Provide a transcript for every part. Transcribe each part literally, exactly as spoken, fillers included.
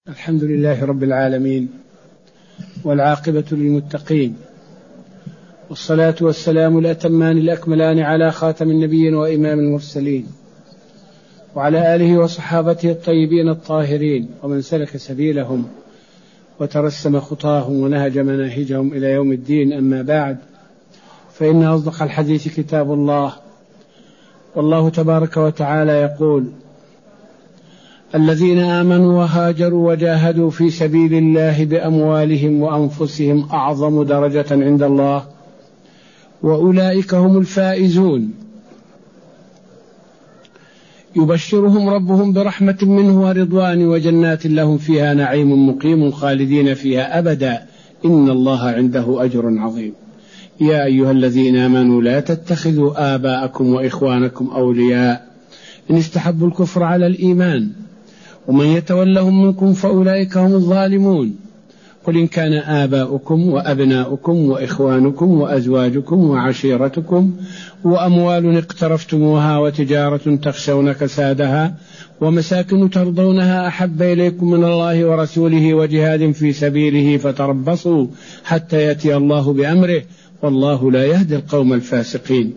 الحمد لله رب العالمين، والعاقبة للمتقين، والصلاة والسلام الأتمان الأكملان على خاتم النبيين وإمام المرسلين، وعلى آله وصحابته الطيبين الطاهرين، ومن سلك سبيلهم وترسم خطاهم ونهج مناهجهم إلى يوم الدين. أما بعد، فإن أصدق الحديث كتاب الله، والله تبارك وتعالى يقول: الذين آمنوا وهاجروا وجاهدوا في سبيل الله بأموالهم وأنفسهم أعظم درجة عند الله وأولئك هم الفائزون. يبشرهم ربهم برحمة منه ورضوان وجنات لهم فيها نعيم مقيم خالدين فيها أبدا إن الله عنده أجر عظيم. يا أيها الذين آمنوا لا تتخذوا آباءكم وإخوانكم أولياء إن استحبوا الكفر على الإيمان ومن يتولهم منكم فأولئك هم الظالمون. قل إن كان آباؤكم وأبناؤكم وإخوانكم وأزواجكم وعشيرتكم وأموال اقترفتموها وتجارة تخشون كسادها ومساكن ترضونها أحب إليكم من الله ورسوله وجهاد في سبيله فتربصوا حتى يأتي الله بأمره والله لا يهدي القوم الفاسقين.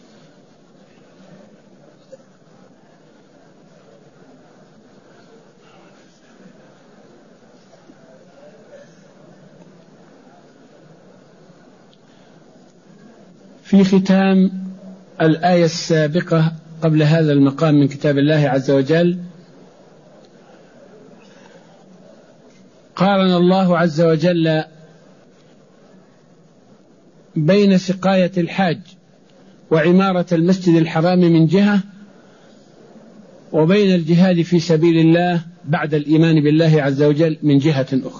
في ختام الآية السابقة قبل هذا المقام من كتاب الله عز وجل، قارن الله عز وجل بين سقاية الحاج وعمارة المسجد الحرام من جهة، وبين الجهاد في سبيل الله بعد الإيمان بالله عز وجل من جهة أخرى.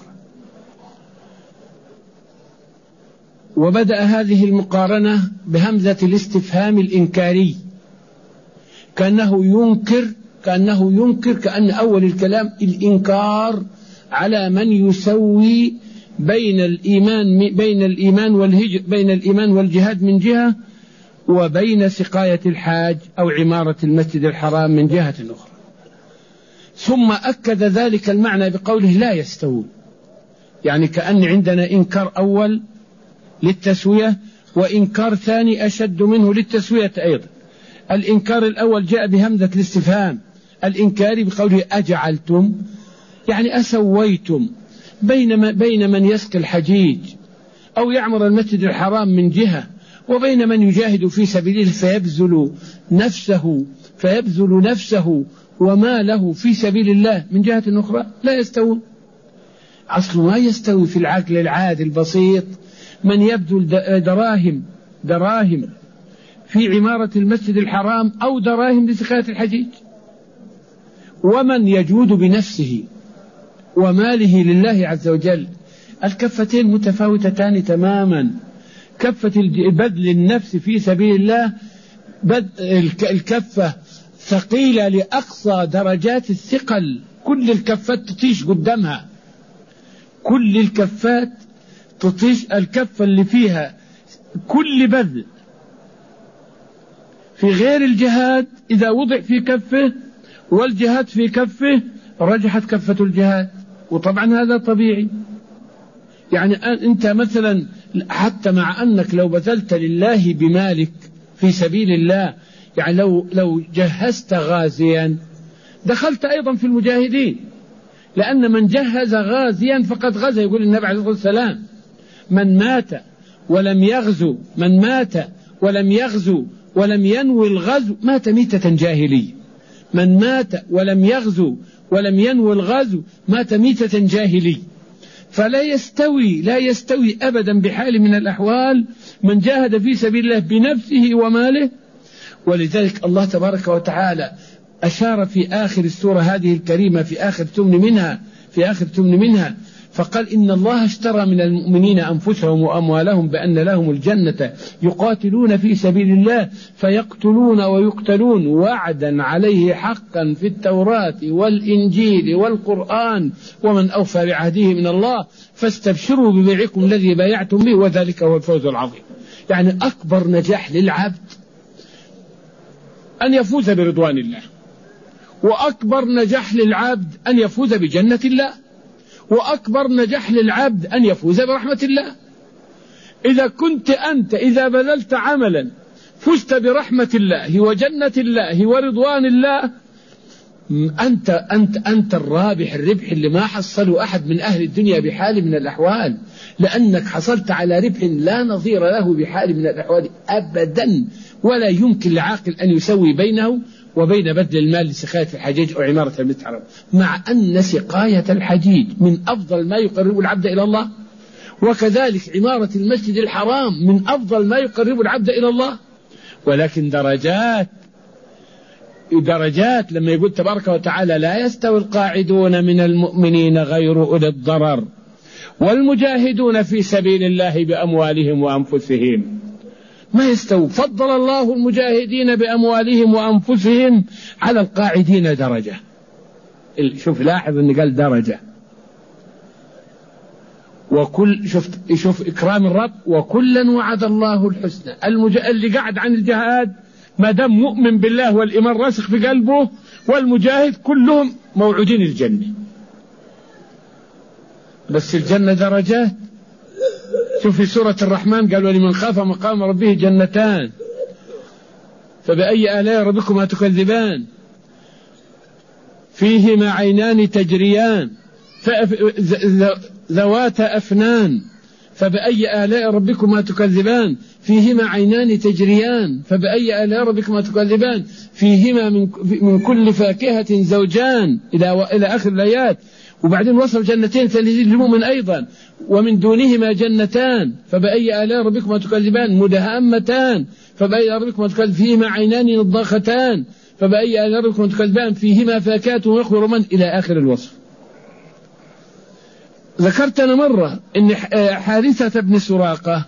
وبدأ هذه المقارنة بهمزة الاستفهام الإنكاري، كأنه ينكر كأنه ينكر كأن أول الكلام الإنكار على من يسوي بين الإيمان بين الإيمان والهجر بين الإيمان والجهاد من جهة، وبين سقاية الحاج أو عمارة المسجد الحرام من جهة أخرى. ثم أكد ذلك المعنى بقوله لا يستوون، يعني كأن عندنا إنكار أول للتسوية وإنكار ثاني أشد منه للتسوية أيضا. الإنكار الأول جاء بهمزة الاستفهام الإنكاري بقوله أجعلتم، يعني أسويتم بين بين من يسقي الحجيج أو يعمر المسجد الحرام من جهة، وبين من يجاهد في سبيله فيبذل نفسه فيبذل نفسه وما له في سبيل الله من جهة أخرى، لا يستوون. أصل ما يستوي في العقل العادي البسيط من يبذل دراهم دراهم في عمارة المسجد الحرام أو دراهم لسقاية الحجيج، ومن يجود بنفسه وماله لله عز وجل. الكفتين متفاوتتان تماما. كفة بذل النفس في سبيل الله الكفة ثقيلة لأقصى درجات الثقل، كل الكفات تطيش قدامها، كل الكفات تطيش. الكفة اللي فيها كل بذل في غير الجهاد إذا وضع في كفه والجهاد في كفه رجحت كفة الجهاد، وطبعا هذا طبيعي. يعني أنت مثلا حتى مع أنك لو بذلت لله بمالك في سبيل الله، يعني لو لو جهزت غازيا دخلت أيضا في المجاهدين، لأن من جهز غازيا فقد غزا. يقول النبي عليه الصلاة والسلام: من مات ولم يغزو من مات ولم يغزو ولم ينوي الغزو مات ميتة جاهلية. من مات ولم يغزو ولم ينوي الغزو مات ميتة جاهلية. فلا يستوي لا يستوي أبدا بحال من الأحوال من جاهد في سبيل الله بنفسه وماله. ولذلك الله تبارك وتعالى أشار في آخر السورة هذه الكريمة في آخر ثمن منها في آخر ثمن منها فقال: إن الله اشترى من المؤمنين أنفسهم وأموالهم بأن لهم الجنة يقاتلون في سبيل الله فيقتلون ويقتلون وعدا عليه حقا في التوراة والإنجيل والقرآن ومن أوفى بعهده من الله فاستبشروا ببيعكم الذي بايعتم به وذلك هو الفوز العظيم. يعني أكبر نجاح للعبد أن يفوز برضوان الله، وأكبر نجاح للعبد أن يفوز بجنة الله. وأكبر نجاح للعبد أن يفوز برحمة الله. إذا كنت أنت إذا بذلت عملا فزت برحمة الله وجنة الله ورضوان الله، أنت أنت أنت الرابح الربح اللي ما حصله أحد من أهل الدنيا بحال من الأحوال، لأنك حصلت على ربح لا نظير له بحال من الأحوال أبدا، ولا يمكن لعاقل أن يسوي بينه وبين بذل المال لسقاية الحجيج أو عمارة المسجد الحرام، مع أن سقاية الحجيج من أفضل ما يقرب العبد إلى الله، وكذلك عمارة المسجد الحرام من أفضل ما يقرب العبد إلى الله، ولكن درجات درجات. لما يقول تبارك وتعالى لا يستوي القاعدون من المؤمنين غير أولي الضرر والمجاهدون في سبيل الله بأموالهم وأنفسهم، ما يستوي. فضل الله المجاهدين بأموالهم وأنفسهم على القاعدين درجة. شوف لاحظ أن قال درجة، وكل شوف شوف إكرام الرب، وكلا وعد الله الحسنى. المج... اللي قاعد عن الجهاد ما دام مؤمن بالله والإيمان راسخ في قلبه، والمجاهد كلهم موعودين الجنة، بس الجنة درجات. شوف في سورة الرحمن قال ولمن خاف مقام ربه جنتان فبأي آلاء ربكما تكذبان فيهما عينان تجريان ذوات أفنان فبأي آلاء ربكما تكذبان فيهما عينان تجريان فبأي آلاء ربكما تكذبان فيهما من, من كل فاكهة زوجان إلى إلى آخر الآيات. وبعدين وصف جنتين للمؤمن أيضا، ومن دونهما جنتان فبأي آلاء ربكما تكذبان مدهامتان فبأي آلاء ربكما تكذبان فيهما عينان نضاختان فبأي آلاء ربكما تكذبان فيهما فاكهة ونخل رمان إلى آخر الوصف. ذكرت أنا مرة أن حارثة بن سراقة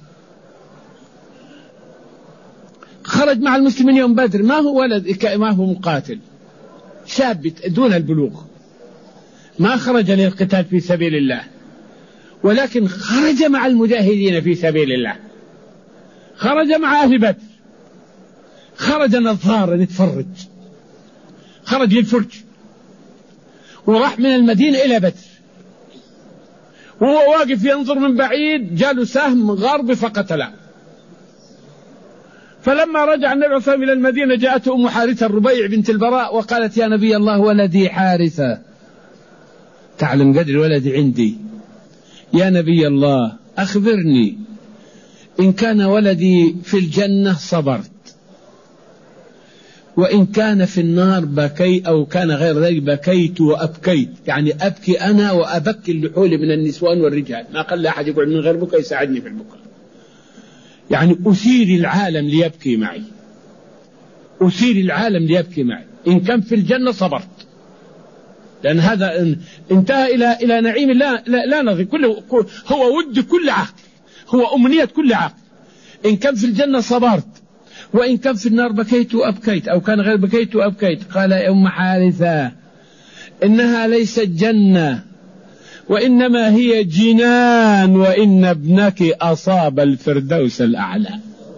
خرج مع المسلمين يوم بدر، ما هو ولد ما هو مقاتل، شاب دون البلوغ، ما خرج للقتال في سبيل الله، ولكن خرج مع المجاهدين في سبيل الله، خرج مع أهل بدر، خرج نظارا يتفرج، خرج للفرج، وراح من المدينة إلى بدر، وهو واقف ينظر من بعيد جاله سهم غربي فقتله. فلما رجع النبي صلى الله عليه وسلم إلى المدينة جاءته أم حارثة الربيع بنت البراء وقالت يا نبي الله ولدي حارثة، تعلم قدر ولدي عندي، يا نبي الله أخبرني إن كان ولدي في الجنة صبرت، وإن كان في النار بكي أو كان غير ذلك بكيت وأبكيت، يعني أبكي أنا وأبكي اللحول من النسوان والرجال، ما قال أحد يقعد من غير بكى يساعدني في البكاء، يعني أثير العالم ليبكي معي، أثير العالم ليبكي معي، إن كان في الجنة صبرت، لأن هذا انتهى إلى إلى نعيم لا لا, لا نظير، كله هو ود كل عاقل، هو أمنية كل عاقل، إن كان في الجنة صبرت وإن كان في النار بكيت وأبكيت أو كان غير بكيت وأبكيت. قال يا أم حارثة إنها ليست جنة وإنما هي جنان، وإن ابنك أصاب الفردوس الأعلى.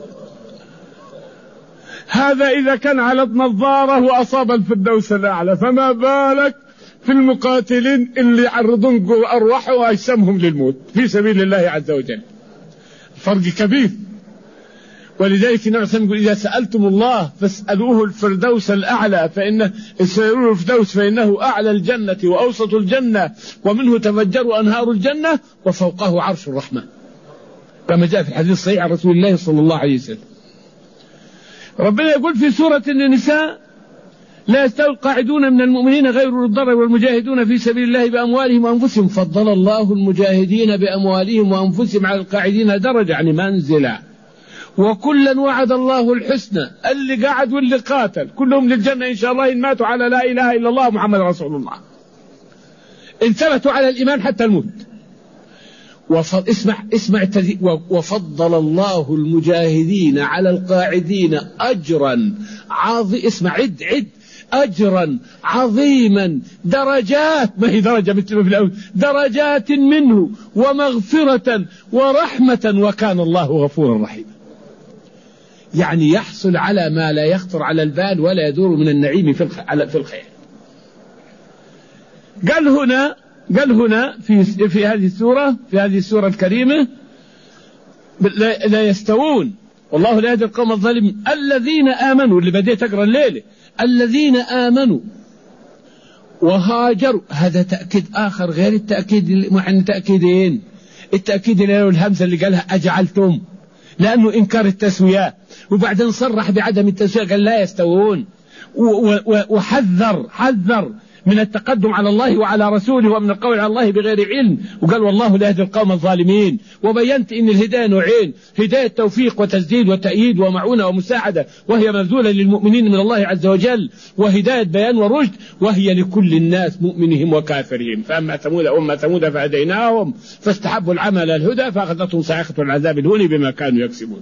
هذا إذا كان على النظارة وأصاب الفردوس الأعلى، فما بالك في المقاتلين اللي يعرضون أرواحهم وأجسامهم للموت في سبيل الله عز وجل، فرق كبير. ولذلك النبي صلى الله عليه وسلم يقول إذا سألتم الله فاسألوه الفردوس الأعلى، فإن اسألوه الفردوس فإنه أعلى الجنة وأوسط الجنة ومنه تفجر أنهار الجنة وفوقه عرش الرحمن، كما جاء في الحديث الصحيح عن رسول الله صلى الله عليه وسلم. ربنا يقول في سورة النساء لا يستوي القاعدون من المؤمنين غير الضرر والمجاهدون في سبيل الله بأموالهم وأنفسهم، فضل الله المجاهدين بأموالهم وأنفسهم على القاعدين درجة، يعني منزلة. وكلا وعد الله الحسنى، اللي قاعد واللي قاتل كلهم للجنة إن شاء الله إن ماتوا على لا إله إلا الله محمد رسول الله، إن ثبتوا على الإيمان حتى الموت. وفضل اسمع اسمع وفضل الله المجاهدين على القاعدين أجرا عظيما، اسمع عد عد أجرا عظيما، درجات، ما هي درجة مثل ما في الأول، درجات منه ومغفرة ورحمة وكان الله غفورا رحيما. يعني يحصل على ما لا يخطر على البال ولا يدور من النعيم في الخير. قال هنا قال هنا في في هذه السورة في هذه السورة الكريمة لا, لا يستوون والله لا يهدي القوم الظالمين الذين آمنوا اللي بديت أقرأ الليلة الذين آمنوا وهاجروا. هذا تأكيد آخر غير التأكيد مع تأكيدين. التأكيد اللي له الهمزة اللي قالها أجعلتم لأنه إنكار التسوية، وبعدين صرح بعدم التسوية قال لا يستوون، وحذر حذر من التقدم على الله وعلى رسوله ومن القول على الله بغير علم، وقال والله لا يهدي القوم الظالمين. وبينت إن الهداية نوعين: هداية توفيق وتسديد وتأييد ومعونة ومساعدة وهي مبذولة للمؤمنين من الله عز وجل، وهداية بيان ورشد وهي لكل الناس مؤمنهم وكافرهم. فأما ثمود أما ثمود فهديناهم فاستحبوا العمل الهدى فأخذتهم صاعقة العذاب الهون بما كانوا يكسبون.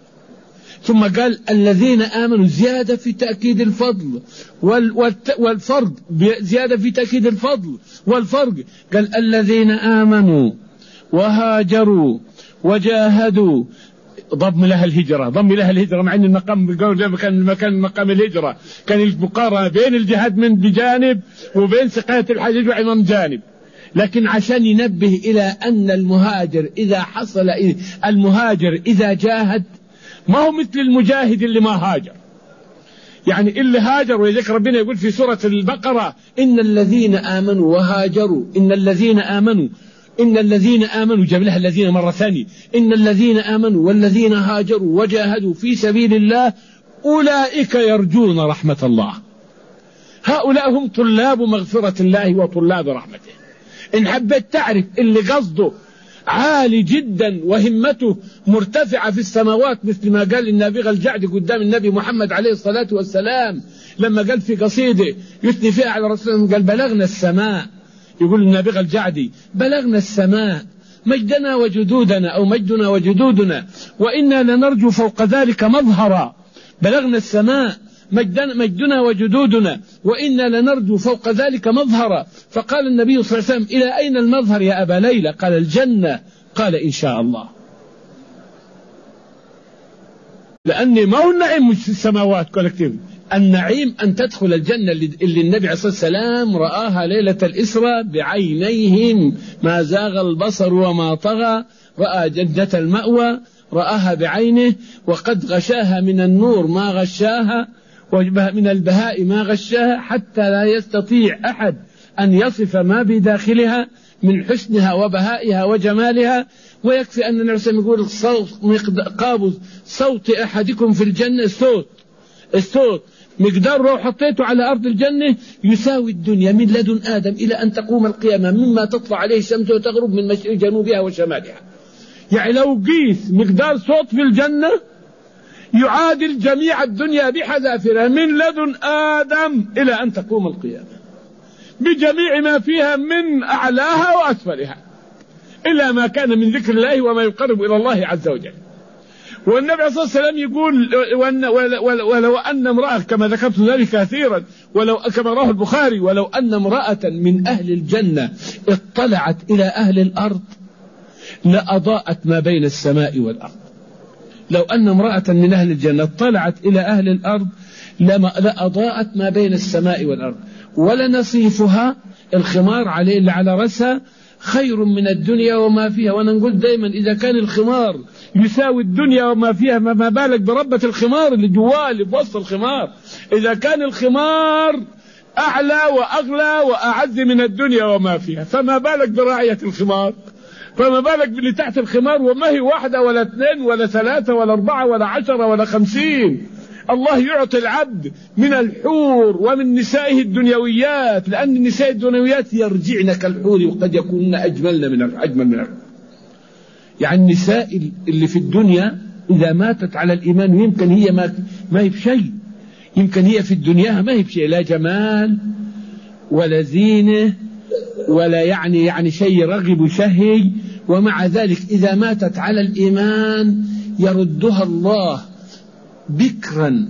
ثم قال الذين آمنوا زيادة في تأكيد الفضل والفرق، زيادة في تأكيد الفضل والفرق. قال الذين آمنوا وهاجروا وجاهدوا، ضم لها الهجرة ضم لها الهجرة مع أن المقام بالقول كان المكان مقام الهجرة كان المقارنة بين الجهاد من بجانب وبين سقاية الحجاج من جانب، لكن عشان ينبه إلى أن المهاجر إذا حصل المهاجر إذا جاهد ما هو مثل المجاهد اللي ما هاجر. يعني اللي هاجر، ولذلك ربنا يقول في سورة البقرة إن الذين آمنوا وهاجروا إن الذين آمنوا إن الذين آمنوا جاب لها الذين مرة ثانية إن الذين آمنوا والذين هاجروا وجاهدوا في سبيل الله أولئك يرجون رحمة الله. هؤلاء هم طلاب مغفرة الله وطلاب رحمته. إن حبيت تعرف اللي قصده عالي جدا وهمته مرتفعة في السماوات مثل ما قال النابغة الجعدي قدام النبي محمد عليه الصلاة والسلام لما قال في قصيدة يثني فيها على رسول الله قال بلغنا السماء، يقول النابغة الجعدي بلغنا السماء مجدنا وجدودنا أو مجدنا وجدودنا وإنا لنرجو فوق ذلك مظهرا. بلغنا السماء مجدنا, مجدنا وجدودنا وإنا لنرجو فوق ذلك مظهرا. فقال النبي صلى الله عليه وسلم إلى أين المظهر يا أبا ليلى؟ قال الجنة. قال إن شاء الله، لأن ما هو النعيم مش في السماوات كولكتيف، النعيم أن تدخل الجنة اللي النبي عليه الصلاة والسلام رآها ليلة الإسراء بعينيهم ما زاغ البصر وما طغى، رأى جنة المأوى رآها بعينه وقد غشاها من النور ما غشاها ومن البهاء ما غشاها حتى لا يستطيع أحد أن يصف ما بداخلها من حسنها وبهائها وجمالها. ويكفي أن النبي صلى الله عليه وسلم يقول قابض صوت أحدكم في الجنة الصوت الصوت مقدار لو حطيته على أرض الجنة يساوي الدنيا من لدن آدم إلى أن تقوم القيامة مما تطلع عليه الشمس وتغرب من مشرق جنوبها وشمالها. يعني لو قيس مقدار صوت في الجنة يعادل جميع الدنيا بحذافيرها من لدن آدم إلى أن تقوم القيامة بجميع ما فيها من أعلاها وأسفلها إلا ما كان من ذكر الله وما يقرب إلى الله عز وجل. والنبي عليه الصلاة والسلام يقول ولو أن امرأة كما ذكرت ذلك كثيرا ولو كما رواه البخاري ولو أن امرأة من أهل الجنة اطلعت إلى أهل الأرض لأضاءت ما بين السماء والأرض. لو أن امرأة من أهل الجنة اطلعت إلى أهل الأرض لأضاءت ما بين السماء والأرض ولنصيفها الخمار عليه اللي على رأسها خير من الدنيا وما فيها. وأنا نقول دايما إذا كان الخمار يساوي الدنيا وما فيها ما بالك بربة الخمار اللي جواه اللي بوسط الخمار. إذا كان الخمار أعلى وأغلى وأعز من الدنيا وما فيها فما بالك براعية الخمار، فما بالك باللي تحت الخمار وما هي واحدة ولا اثنين ولا ثلاثة ولا أربعة ولا عشرة ولا خمسين. الله يعطي العبد من الحور ومن نسائه الدنيويات لأن النساء الدنيويات يرجعن كالحور وقد يكون أجمل من أجمل من الحور. يعني النساء اللي في الدنيا إذا ماتت على الإيمان يمكن هي ما ما هي بشيء، يمكن هي في الدنيا ما هي بشيء لا جمال ولا زينة ولا يعني يعني شيء رغب وشهي، ومع ذلك إذا ماتت على الإيمان يردها الله بكرا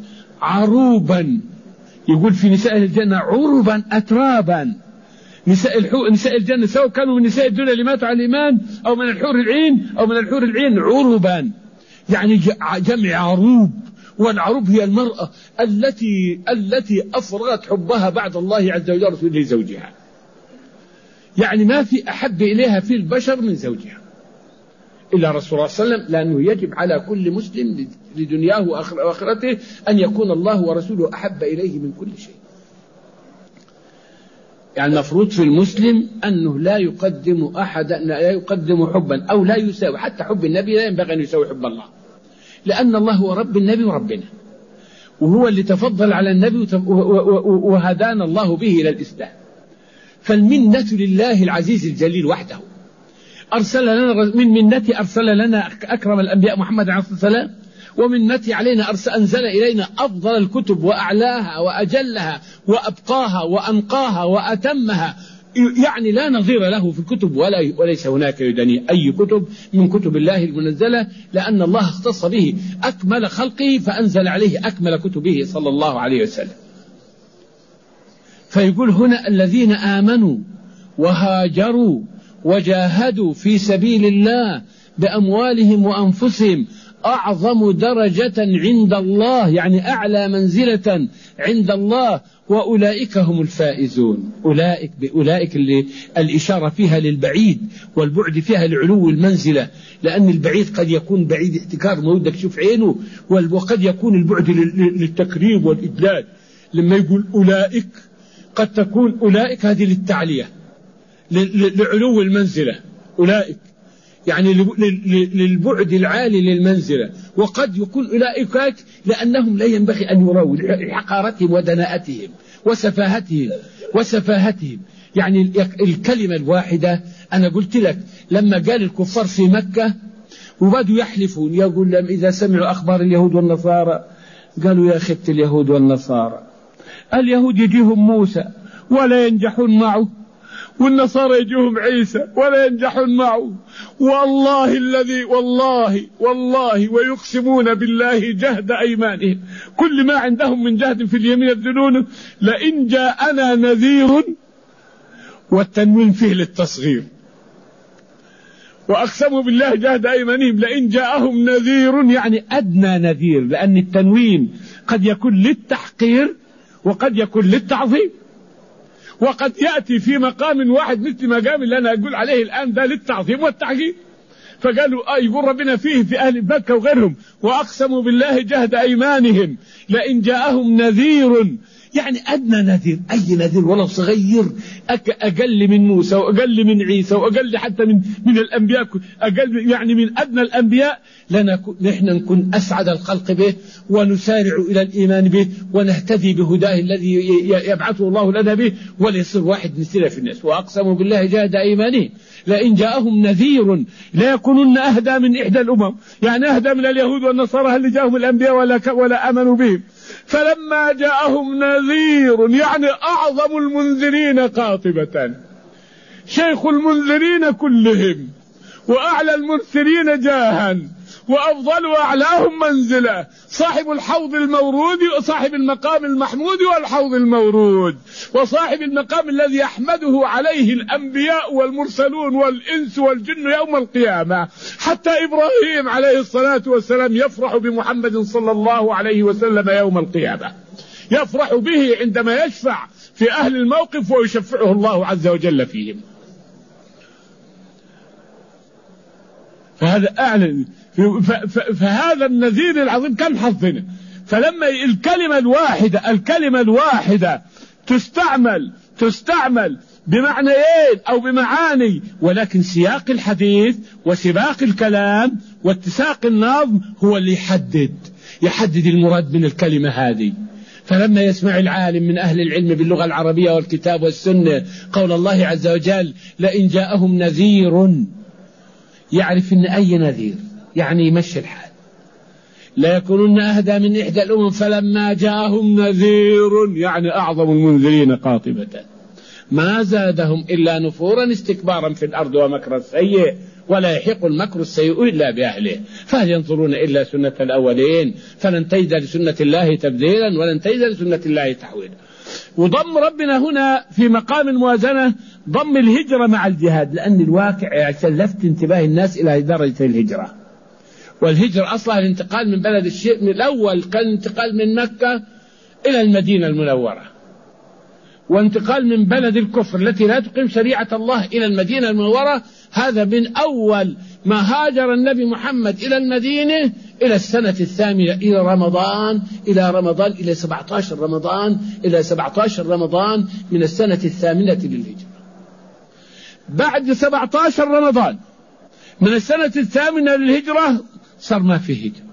عروبا. يقول في نساء الجنة عربا أترابا. نساء الحور نساء الجنة سواء كانوا من نساء الدنيا اللي ماتوا على الإيمان أو من الحور العين أو من الحور العين عربا يعني جمع عروب. والعروب هي المرأة التي التي أفرغت حبها بعد الله عز وجل ورسوله زوجها. يعني ما في أحب إليها في البشر من زوجها إلا رسول الله صلى الله عليه وسلم، لأنه يجب على كل مسلم لدنياه وآخرته أن يكون الله ورسوله أحب إليه من كل شيء. يعني المفروض في المسلم أنه لا يقدم أحدا، لا يقدم حبا أو لا يساوي، حتى حب النبي لا ينبغي أن يساوي حب الله، لأن الله هو رب النبي وربنا، وهو اللي تفضل على النبي وهدانا الله به إلى الإسلام. فالمنة لله العزيز الجليل وحده. أرسل لنا من منتي أرسل لنا أكرم الأنبياء محمد عليه الصلاة والسلام، ومنتي علينا أرسل أنزل إلينا أفضل الكتب وأعلاها وأجلها وأبقاها وأنقاها وأتمها، يعني لا نظير له في الكتب ولا وليس هناك يدني أي كتب من كتب الله المنزلة، لأن الله اختص به أكمل خلقه فأنزل عليه أكمل كتبه صلى الله عليه وسلم. فيقول هنا الذين آمنوا وهاجروا وجاهدوا في سبيل الله بأموالهم وأنفسهم أعظم درجة عند الله، يعني أعلى منزلة عند الله، وأولئك هم الفائزون. أولئك بأولئك اللي الإشارة فيها للبعيد والبعد فيها لعلو المنزلة، لأن البعيد قد يكون بعيد احتكار ما ودك تشوف عينه، وقد يكون البعد للتقريب والإدلال. لما يقول أولئك قد تكون أولئك هذه للتعلية لعلو المنزلة، أولئك يعني للبعد العالي للمنزلة، وقد يكون أولئك لأنهم لا ينبغي أن يروا لحقارتهم ودناءتهم وسفاهتهم وسفاهتهم. يعني الكلمة الواحدة، أنا قلت لك لما قال الكفار في مكة وبدوا يحلفون، يقول لهم إذا سمعوا أخبار اليهود والنصارى قالوا يا خبت اليهود والنصارى، اليهود يجيهم موسى ولا ينجحون معه، والنصارى يجيهم عيسى ولا ينجحون معه، والله الذي والله والله ويقسمون بالله جهد أيمانهم، كل ما عندهم من جهد في اليمين يبذلونه، لئن جاءنا نذير، والتنوين فيه للتصغير، وأقسموا بالله جهد أيمانهم لئن جاءهم نذير، يعني أدنى نذير، لأن التنوين قد يكون للتحقير وقد يكون للتعظيم، وقد يأتي في مقام واحد مثل مقام اللي أنا أقول عليه الآن ده للتعظيم والتعجيب. فقالوا آه يقول ربنا فيه في أهل مكة وغيرهم وأقسموا بالله جهد أيمانهم لئن جاءهم نذير، يعني أدنى نذير، أي نذير ولو صغير، أقل من موسى وأقل من عيسى وأقل حتى من من الأنبياء، أقل يعني من أدنى الأنبياء، نحن نكون أسعد الخلق به ونسارع إلى الإيمان به ونهتدي بهداه الذي يبعثه الله لنا به، وليصير واحد مثلنا في الناس. وأقسموا بالله جهد أيمانهم لئن جاءهم نذير لا يكونن أهدى من إحدى الأمم، يعني أهدى من اليهود والنصارى اللي جاءهم الأنبياء ولا ولا آمنوا بهم. فلما جاءهم نذير يعني أعظم المنذرين قاطبة، شيخ المنذرين كلهم، وأعلى المنذرين جاها، وأفضل وأعلاهم منزلة، صاحب الحوض المورود وصاحب المقام المحمود والحوض المورود، وصاحب المقام الذي يحمده عليه الأنبياء والمرسلون والإنس والجن يوم القيامة. حتى إبراهيم عليه الصلاة والسلام يفرح بمحمد صلى الله عليه وسلم يوم القيامة، يفرح به عندما يشفع في أهل الموقف ويشفعه الله عز وجل فيهم. فهذا أعلن، فهذا النذير العظيم كم حظنا. فلما الكلمة الواحدة الكلمة الواحدة تستعمل تستعمل بمعنيين أو بمعاني، ولكن سياق الحديث وسباق الكلام واتساق النظم هو اللي يحدد يحدد المراد من الكلمة هذه. فلما يسمع العالم من أهل العلم باللغة العربية والكتاب والسنة قول الله عز وجل لئن جاءهم نذير، يعرف إن أي نذير يعني يمشي الحال، لا يكونن أهدى من إحدى الأمم فلما جاءهم نذير يعني أعظم المنذرين قاطبة، ما زادهم إلا نفورا استكبارا في الأرض ومكر السيء ولا يحيق المكر السيء إلا بأهله، فهل ينظرون إلا سنة الأولين فلن تجد لسنة الله تبديلا ولن تجد لسنة الله تحويلا. وضم ربنا هنا في مقام الموازنة ضم الهجرة مع الجهاد، لأن الواقع سلفت انتباه الناس إلى درجة الهجرة، والهجرة أصلا الانتقال من بلد الشيء من الأول كان انتقال من مكة إلى المدينة المنورة، وانتقال من بلد الكفر التي لا تقيم شريعة الله إلى المدينة المنورة، هذا من أول ما هاجر النبي محمد إلى المدينة إلى السنة الثامنة إلى رمضان إلى رمضان إلى سبعة عشر رمضان إلى سبعة عشر رمضان من السنة الثامنة للهجرة. بعد سبعة عشر رمضان من السنة الثامنة للهجرة صار ما في هجرة.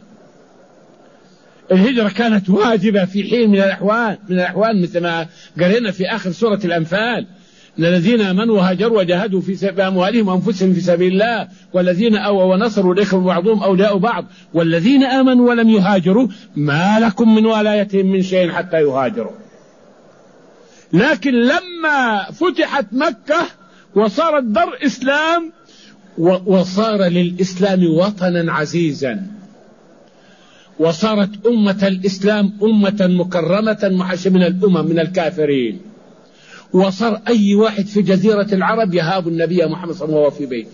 الهجرة كانت واجبة في حين من الأحوال من الأحوال مثل ما قرينا في آخر سورة الأنفال: الذين آمنوا وهاجروا وجاهدوا في أموالهم وأنفسهم في سبيل الله والذين أووا ونصروا الإخوة بعضهم أولياء بعض والذين آمنوا ولم يهاجروا ما لكم من ولايتهم من شيء حتى يهاجروا. لكن لما فتحت مكة وصارت در إسلام وصار للإسلام وطنا عزيزا، وصارت أمة الإسلام أمة مكرمة محاشة من الأمم من الكافرين، وصار أي واحد في جزيرة العرب يهاب النبي محمد صلى الله عليه وسلم وهو في بيته،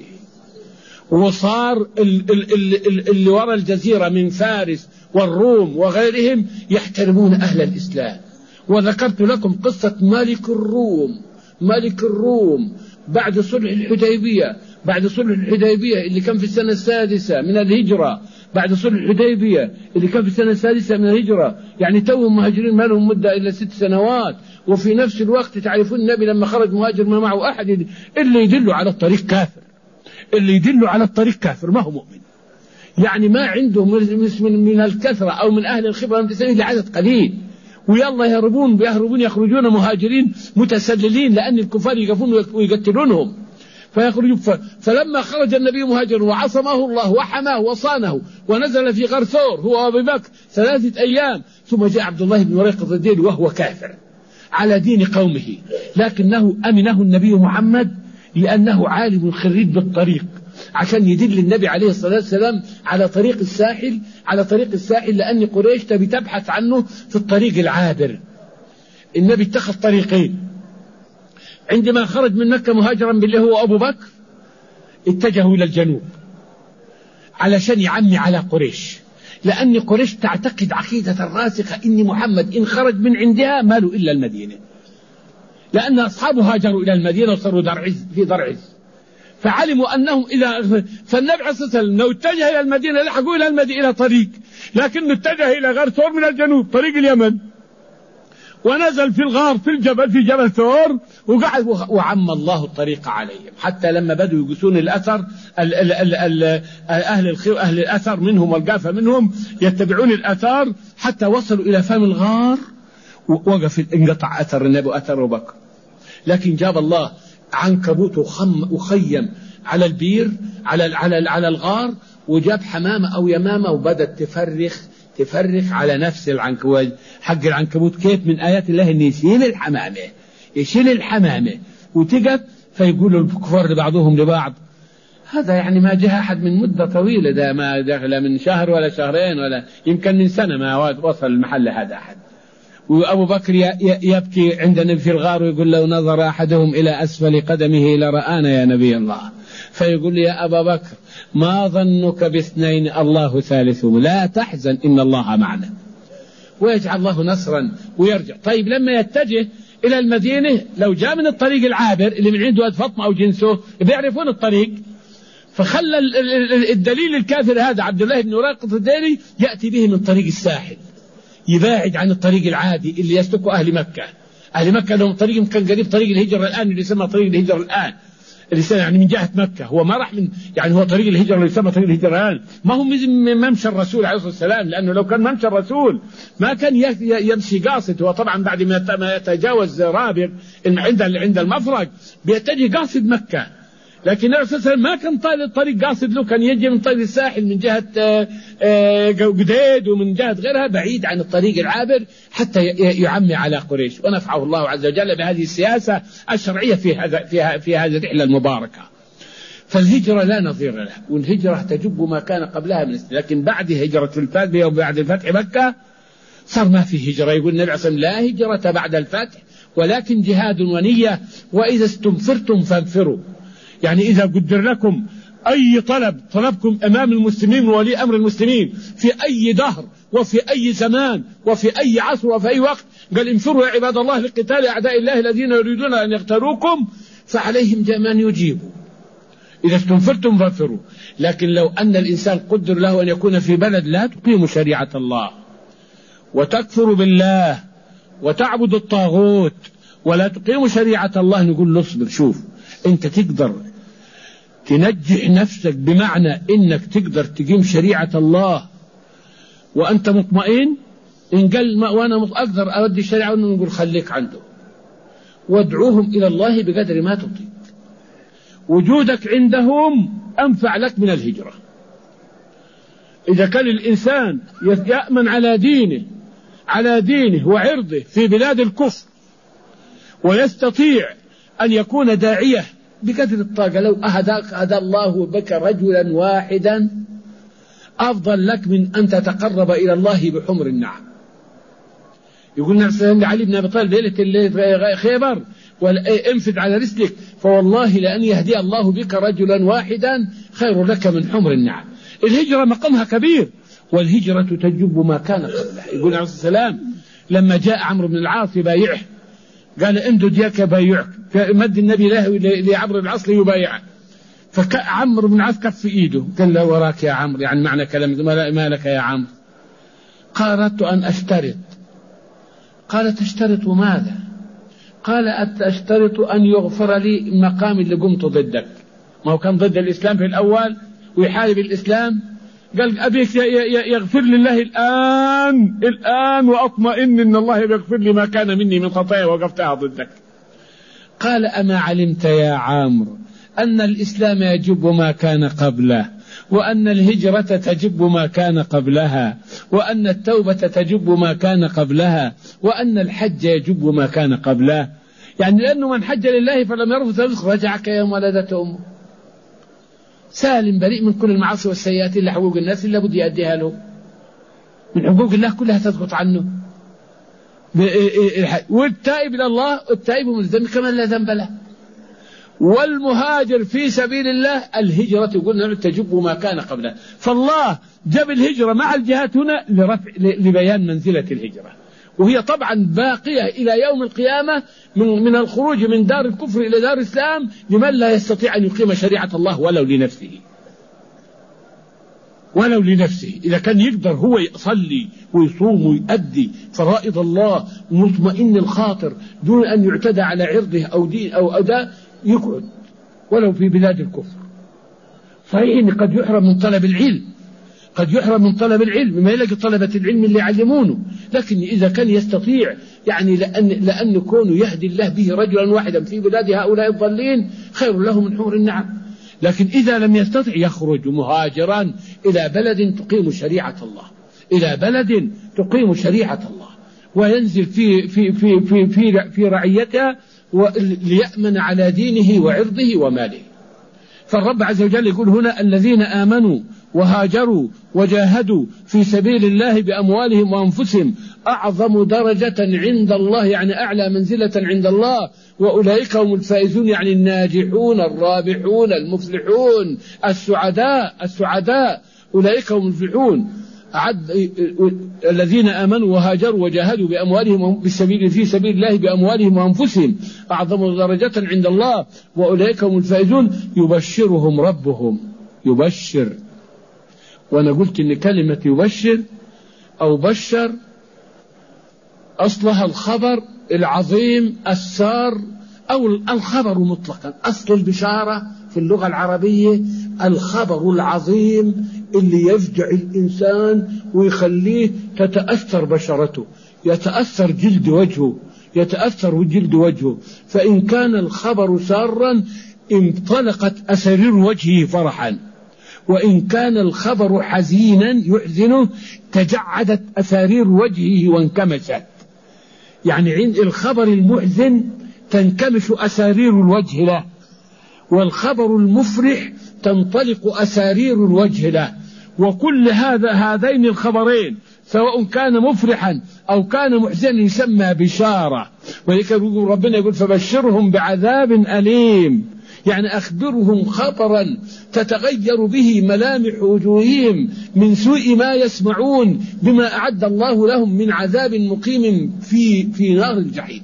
وصار اللي وراء الجزيرة من فارس والروم وغيرهم يحترمون أهل الإسلام. وذكرت لكم قصة ملك الروم ملك الروم بعد صلح الحديبية بعد صلح الحديبية اللي كان في السنة السادسة من الهجرة بعد صلح الحديبية اللي كان في السنة السادسة من الهجرة، يعني توهم مهاجرين ما لهم مدة إلا ست سنوات. وفي نفس الوقت تعرفون النبي لما خرج مهاجر ما معه أحد اللي يدله على الطريق كافر اللي يدله على الطريق كافر ما هو مؤمن، يعني ما عنده من الكثرة أو من أهل الخبرة المتسللين لعدد قليل، ويلا يهربون بيهربون يخرجون مهاجرين متسللين لأن الكفار يقفون ويقتلونهم فيخرجوا. فلما خرج النبي مهاجر وعصمه الله وحماه وصانه ونزل في غار ثور هو وأبي بكر ثلاثة أيام، ثم جاء عبد الله بن وريقة الدين وهو كافر على دين قومه، لكنه أمنه النبي محمد لأنه عالم خريج بالطريق عشان يدل النبي عليه الصلاة والسلام على طريق الساحل على طريق الساحل لأن قريش تبي تبحث عنه في الطريق العابر. النبي اتخذ طريقين. عندما خرج من مكة مهاجرا بالله هو أبو بكر اتجهوا إلى الجنوب علشان يعمي على قريش، لأن قريش تعتقد عقيدة الراسخة إن محمد إن خرج من عندها ما له إلا المدينة، لأن أصحابه هاجروا إلى المدينة وصاروا دار عز في دار عز، فعلموا أنهم إذا فالنبي عليه الصلاة والسلام لو اتجه إلى المدينة لحقوا إلى المدينة إلى طريق، لكنه اتجه إلى غار ثور من الجنوب طريق اليمن ونزل في الغار في الجبل في جبل ثور وقعد وعم الله الطريق عليهم، حتى لما بدوا يقسون الأثر ال ال ال ال أهل الخير أهل الأثر منهم والقافة منهم يتبعون الأثار حتى وصلوا إلى فم الغار ووقف انقطع أثر النبي وأثر أبو بكر. لكن جاب الله عنكبوت وخم وخيم على البير على على على الغار وجاب حمامة أو يمامة وبدت تفرخ تفرخ على نفس العنكبوت حق العنكبوت. كيف من آيات الله إن يشيل الحمامة يشيل الحمامة وتقف، فيقولوا الكفار لبعضهم لبعض هذا يعني ما جاء أحد من مدة طويلة، ده ما دخل من شهر ولا شهرين ولا يمكن من سنة ما وصل المحل هذا أحد. وأبو بكر يبكي عندنا في الغار ويقول لو نظر أحدهم إلى أسفل قدمه لرآنا يا نبي الله، فيقول يا أبا بكر ما ظنك باثنين الله ثالثهم لا تحزن إن الله معنا، ويجعل الله نصرا ويرجع. طيب لما يتجه إلى المدينة لو جاء من الطريق العابر اللي من عنده فاطمة أو جنسه بيعرفون الطريق، فخلى الدليل الكافر هذا عبد الله بن وريقة الديلي يأتي به من طريق الساحل يباعد عن الطريق العادي اللي يسلكه أهل مكة. أهل مكة لهم طريق كان قريب طريق الهجرة الآن اللي يسمى طريق الهجرة الآن اللي يسمى يعني من جهة مكة، هو ما راح من يعني هو طريق الهجرة اللي يسمى طريق الهجرة الآن ما هو من ممشى الرسول عليه الصلاة والسلام، لأنه لو كان ممشى الرسول ما كان يمشي قاصد، هو طبعا بعد ما يتجاوز رابغ عند عند المفرق بيتجه قاصد مكة، لكن النبي صلى الله عليه وسلم ما كان طالب الطريق قاصد له، كان يجي من طريق الساحل من جهة قديد ومن جهة غيرها بعيد عن الطريق العابر حتى يعمي على قريش. ونفعه الله عز وجل بهذه السياسة الشرعية في هذا في في هذه الرحلة المباركة. فالهجرة لا نظير لها، والهجرة تجب ما كان قبلها من السنة. لكن بعد هجرة الفتح وبعد الفتح مكة صار ما في هجرة. يقول النبي عليه الصلاة والسلام لا هجرة بعد الفتح ولكن جهاد ونية، وإذا استنفرتم فانفروا. يعني إذا قدر لكم أي طلب طلبكم أمام المسلمين وولي أمر المسلمين في أي دهر وفي أي زمان وفي أي عصر وفي أي وقت. قال انفروا يا عباد الله لقتال أعداء الله الذين يريدون أن يقتلوكم فعليهم أن يجيبوا، إذا استنفرتم فانفروا. لكن لو أن الإنسان قدر له أن يكون في بلد لا تقيم شريعة الله وتكفر بالله وتعبد الطاغوت ولا تقيم شريعة الله، نقول له اصبر، شوف أنت تقدر تنجح نفسك بمعنى إنك تقدر تقيم شريعة الله وأنت مطمئن. إن قال ما وأنا أقدر أودي الشريعة، نقول خليك عنده وادعوهم إلى الله بقدر ما تطيق. وجودك عندهم أنفع لك من الهجرة. إذا كان الإنسان يأمن على دينه على دينه وعرضه في بلاد الكفر ويستطيع أن يكون داعية بقدر الطاقة، لو أهداك هدى الله بك رجلا واحدا أفضل لك من أن تتقرب إلى الله بحمر النعم. يقول نفسه علي بن أبي طالب ليلة خيبر انفذ على رسلك فوالله لأن يهدي الله بك رجلا واحدا خير لك من حمر النعم. الهجرة مقامها كبير، والهجرة تجب ما كان قبلها. يقول عليه الصلاة والسلام لما جاء عمرو بن العاص يبايعه قال امدد ياك بايعك، مد النبي له لعمرو بن العاص ليبايعه، فعمرو بن العاص كف في ايده قال له وراك يا عمرو، يعني معنى كلامه ما لك يا عمرو؟ قال أردت أن أشترط. قال تشترط ماذا؟ قال أشترط أن يغفر لي المقام اللي قمت ضدك. ما هو كان ضد الإسلام في الأول ويحارب الإسلام، قال أبيك يغفر لي الله الآن الآن وأطمئن إن الله يغفر لي ما كان مني من خطايا وقفتها ضدك. قال أما علمت يا عمرو أن الإسلام يجب ما كان قبله، وأن الهجرة تجب ما كان قبلها، وأن التوبة تجب ما كان قبلها، وأن الحج يجب ما كان قبله. يعني لأنه من حج لله فلم يرفث رزق رجع كيوم ولدته أمه، سالم بريء من كل المعاصي والسيئات إلا حقوق الناس إلا بد يأديها له. من حقوق الله كلها تسقط عنه. والتائب إلى الله التائب من الذنب كمن لا ذنب له. والمهاجر في سبيل الله الهجرة يقولنا تجب ما كان قبله. فالله جاب الهجرة مع الجهات هنا لرفع لبيان منزلة الهجرة، وهي طبعا باقية إلى يوم القيامة من, من الخروج من دار الكفر إلى دار الإسلام لمن لا يستطيع أن يقيم شريعة الله ولو لنفسه ولو لنفسه. إذا كان يقدر هو يصلي ويصوم ويؤدي فرائض الله مطمئن الخاطر دون أن يعتدى على عرضه أو دين أو أداء يقعد ولو في بلاد الكفر. صحيح إن قد يحرم من طلب العلم، قد يحرم من طلب العلم ما يلاقي طلبة العلم اللي يعلمونه، لكن إذا كان يستطيع يعني لأن, لأن كونه يهدي الله به رجلا واحدا في بلاد هؤلاء الضالين خير له من حور النعم. لكن إذا لم يستطع يخرج مهاجرا إلى بلد تقيم شريعة الله، إلى بلد تقيم شريعة الله وينزل في في في في في, في رعيتها ليأمن على دينه وعرضه وماله. فالرب عز وجل يقول هنا الذين آمنوا وهاجروا وجاهدوا في سبيل الله بأموالهم وأنفسهم أعظم درجة عند الله، يعني أعلى منزلة عند الله، وأولئك هم الفائزون، يعني الناجحون الرابحون المفلحون السعداء السعداء أولئك هم المفلحون. عد الذين آمنوا وهاجروا وجاهدوا بأموالهم بالسبيل في سبيل الله بأموالهم وأنفسهم أعظم درجة عند الله وأولئك هم الفائزون يبشرهم ربهم. يبشر، وأنا قلت إن كلمة يبشر أو بشر أصلها الخبر العظيم السار أو الخبر مطلقا. أصل البشارة في اللغة العربية الخبر العظيم اللي يفجع الإنسان ويخليه تتأثر بشرته، يتأثر جلد وجهه، يتأثر جلد وجهه. فإن كان الخبر سارا انطلقت أسارير وجهه فرحا، وإن كان الخبر حزينا يحزنه تجعدت أسارير وجهه وانكمشت. يعني عند الخبر المحزن تنكمش أسارير الوجه له، والخبر المفرح تنطلق أسارير الوجه له. وكل هذا هذين الخبرين سواء كان مفرحا أو كان محزنا يسمى بشارة. ولذلك ربنا يقول فبشرهم بعذاب أليم، يعني أخبرهم خبرا تتغير به ملامح وجوههم من سوء ما يسمعون بما أعد الله لهم من عذاب مقيم في في نار الجحيم.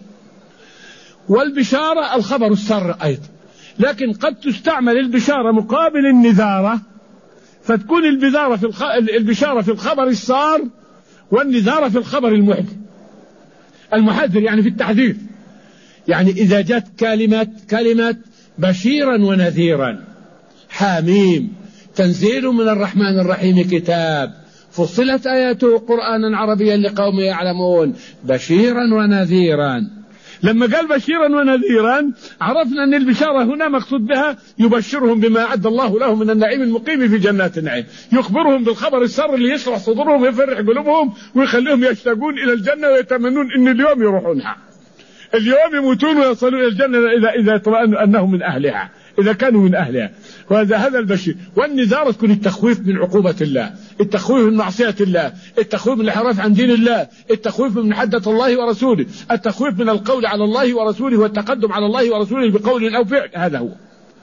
والبشارة الخبر السار أيضا، لكن قد تستعمل البشارة مقابل النذارة، فتكون البذارة في الخ... البشارة في الخبر السار والنذارة في الخبر المحزن المحذر، يعني في التحذير. يعني إذا جاءت كلمة كلمة بشيرا ونذيرا، حاميم تنزيل من الرحمن الرحيم كتاب فصلت آياته قرآنا عربيا لقوم يعلمون بشيرا ونذيرا. لما قال بشيرا ونذيرا عرفنا أن البشارة هنا مقصود بها يبشرهم بما أعد الله لهم من النعيم المقيم في جنات النعيم، يخبرهم بالخبر السر اللي يشرح صدورهم ويفرح قلوبهم ويخليهم يشتاقون إلى الجنة ويتمنون أن اليوم يروحونها، اليوم يموتون ويصلون إلى الجنة إذا إذا اطمأنوا أنهم من أهلها، إذا كانوا من أهلها. وهذا هذا البشير. والنذارة تكون التخويف من عقوبة الله، التخويف من معصية الله، التخويف من الانحراف عن دين الله، التخويف من محدة الله ورسوله، التخويف من القول على الله ورسوله والتقدم على الله ورسوله بقول أو فعل، هذا هو.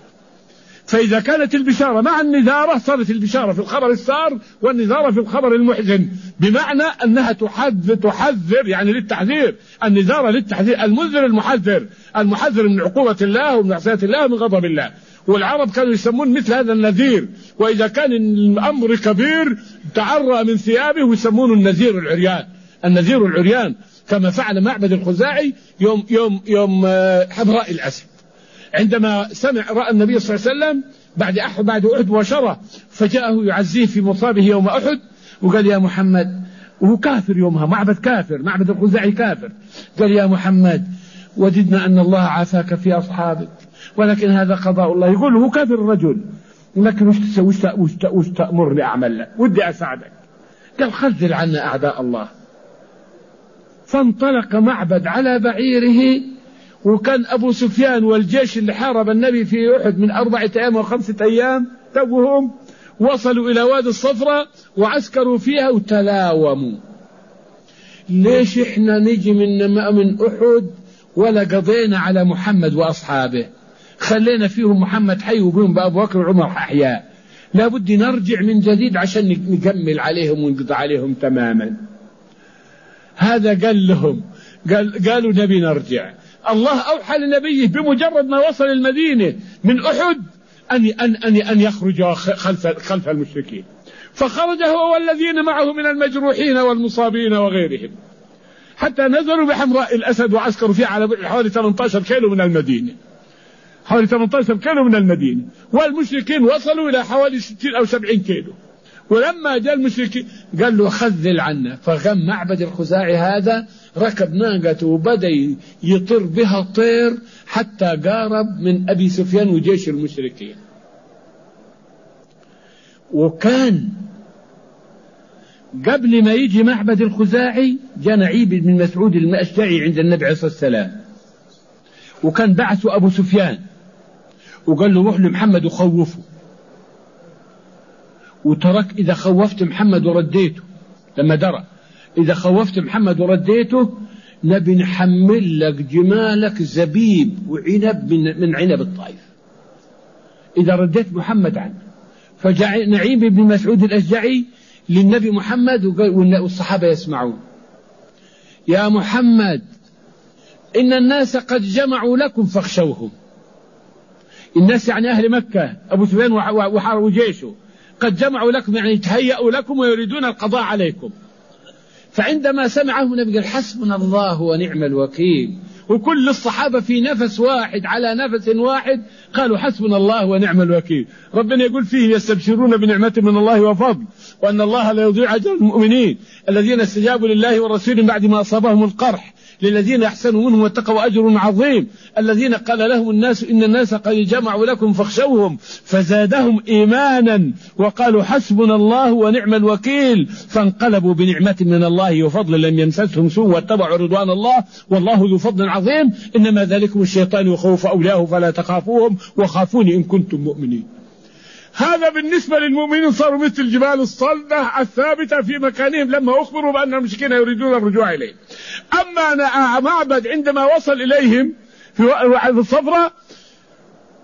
فإذا كانت البشارة مع النذارة صارت البشارة في الخبر السار والنذارة في الخبر المحزن، بمعنى أنها تحذر, تحذر يعني للتحذير، النذارة للتحذير، المنذر المحذر، المحذر من عقوبة الله ومن معصية الله ومن غضب الله. والعرب كانوا يسمون مثل هذا النذير، وإذا كان الأمر كبير تعرى من ثيابه ويسمونه النذير العريان، النذير العريان، كما فعل معبد الخزاعي يوم يوم يوم حمراء الأسد، عندما سمع رأى النبي صلى الله عليه وسلم بعد أحد بعد أحد وشره، فجاءه يعزيه في مصابه يوم أحد وقال يا محمد، وهو كافر يومها، معبد كافر، معبد الخزاعي كافر، قال يا محمد وددنا أن الله عافاك في أصحابك ولكن هذا قضاء الله. يقول هو كافر الرجل، لكن وش تسوي وش تأمرني أعمل لك؟ ودي أساعدك. قال خذل عنا أعداء الله. فانطلق معبد على بعيره، وكان أبو سفيان والجيش اللي حارب النبي في أحد من أربعة أيام وخمسة أيام توهم وصلوا إلى وادي الصفراء وعسكروا فيها وتلاوموا. ليش إحنا نجي من من أحد ولا قضينا على محمد وأصحابه، خلينا فيهم محمد حي وبهم بأبو بكر وعمر أحياء، لابد نرجع من جديد عشان نكمل عليهم ونقضي عليهم تماما. هذا قال لهم، قال قالوا نبي نرجع. الله أوحى لنبيه بمجرد ما وصل المدينة من أحد أن أن أن أن يخرج خلف خلف المشركين، فخرج هو والذين معه من المجروحين والمصابين وغيرهم، حتى نزلوا بحمراء الأسد وعسكروا فيها على حوالي ثمانية عشر كيلو من المدينة، حوالي ثمانية عشر كيلو من المدينة، والمشركين وصلوا إلى حوالي ستين أو سبعين كيلو. ولما جاء المشركين قال له خذل عنا، فغم معبد الخزاعي هذا ركب ناقته وبدأ يطير بها طير حتى قارب من أبي سفيان وجيش المشركين. وكان قبل ما يجي معبد الخزاعي جاء نعيم بن مسعود الأشجعي عند النبي عليه الصلاة والسلام، وكان بعثه أبو سفيان وقال له روح لمحمد وخوفه، وترك إذا خوفت محمد ورديته، لما درى إذا خوفت محمد ورديته نبي نحمل لك جمالك زبيب وعنب من, من عنب الطائف إذا رديت محمد عنه. فجاء نعيم بن مسعود الأشجعي للنبي محمد والصحابة يسمعون، يا محمد إن الناس قد جمعوا لكم فاخشوهم. الناس يعني أهل مكة، أبو سفيان وجيشه قد جمعوا لكم، يعني تهيأوا لكم ويريدون القضاء عليكم. فعندما سمعه النبي قال حسبنا الله ونعم الوكيل، وكل الصحابة في نفس واحد على نفس واحد قالوا حسبنا الله ونعم الوكيل. ربنا يقول فيه يستبشرون بنعمة من الله وفضل وأن الله لا يضيع أجر المؤمنين الذين استجابوا لله والرسول بعد ما أصابهم القرح، للذين أحسنوا منهم واتقوا أجر عظيم، الذين قال لهم الناس إن الناس قد جمعوا لكم فاخشوهم فزادهم إيمانا وقالوا حسبنا الله ونعم الوكيل، فانقلبوا بنعمة من الله وفضل لم يمسسهم سوء واتبعوا رضوان الله والله ذو فضل عظيم، إنما ذلكم الشيطان يخوف أولياءه فلا تخافوهم وخافوني إن كنتم مؤمنين. هذا بالنسبة للمؤمنين صاروا مثل الجبال الصلدة الثابتة في مكانهم لما أخبروا بأن المشركين يريدون الرجوع إليه. أما معبد عندما وصل إليهم في الصفراء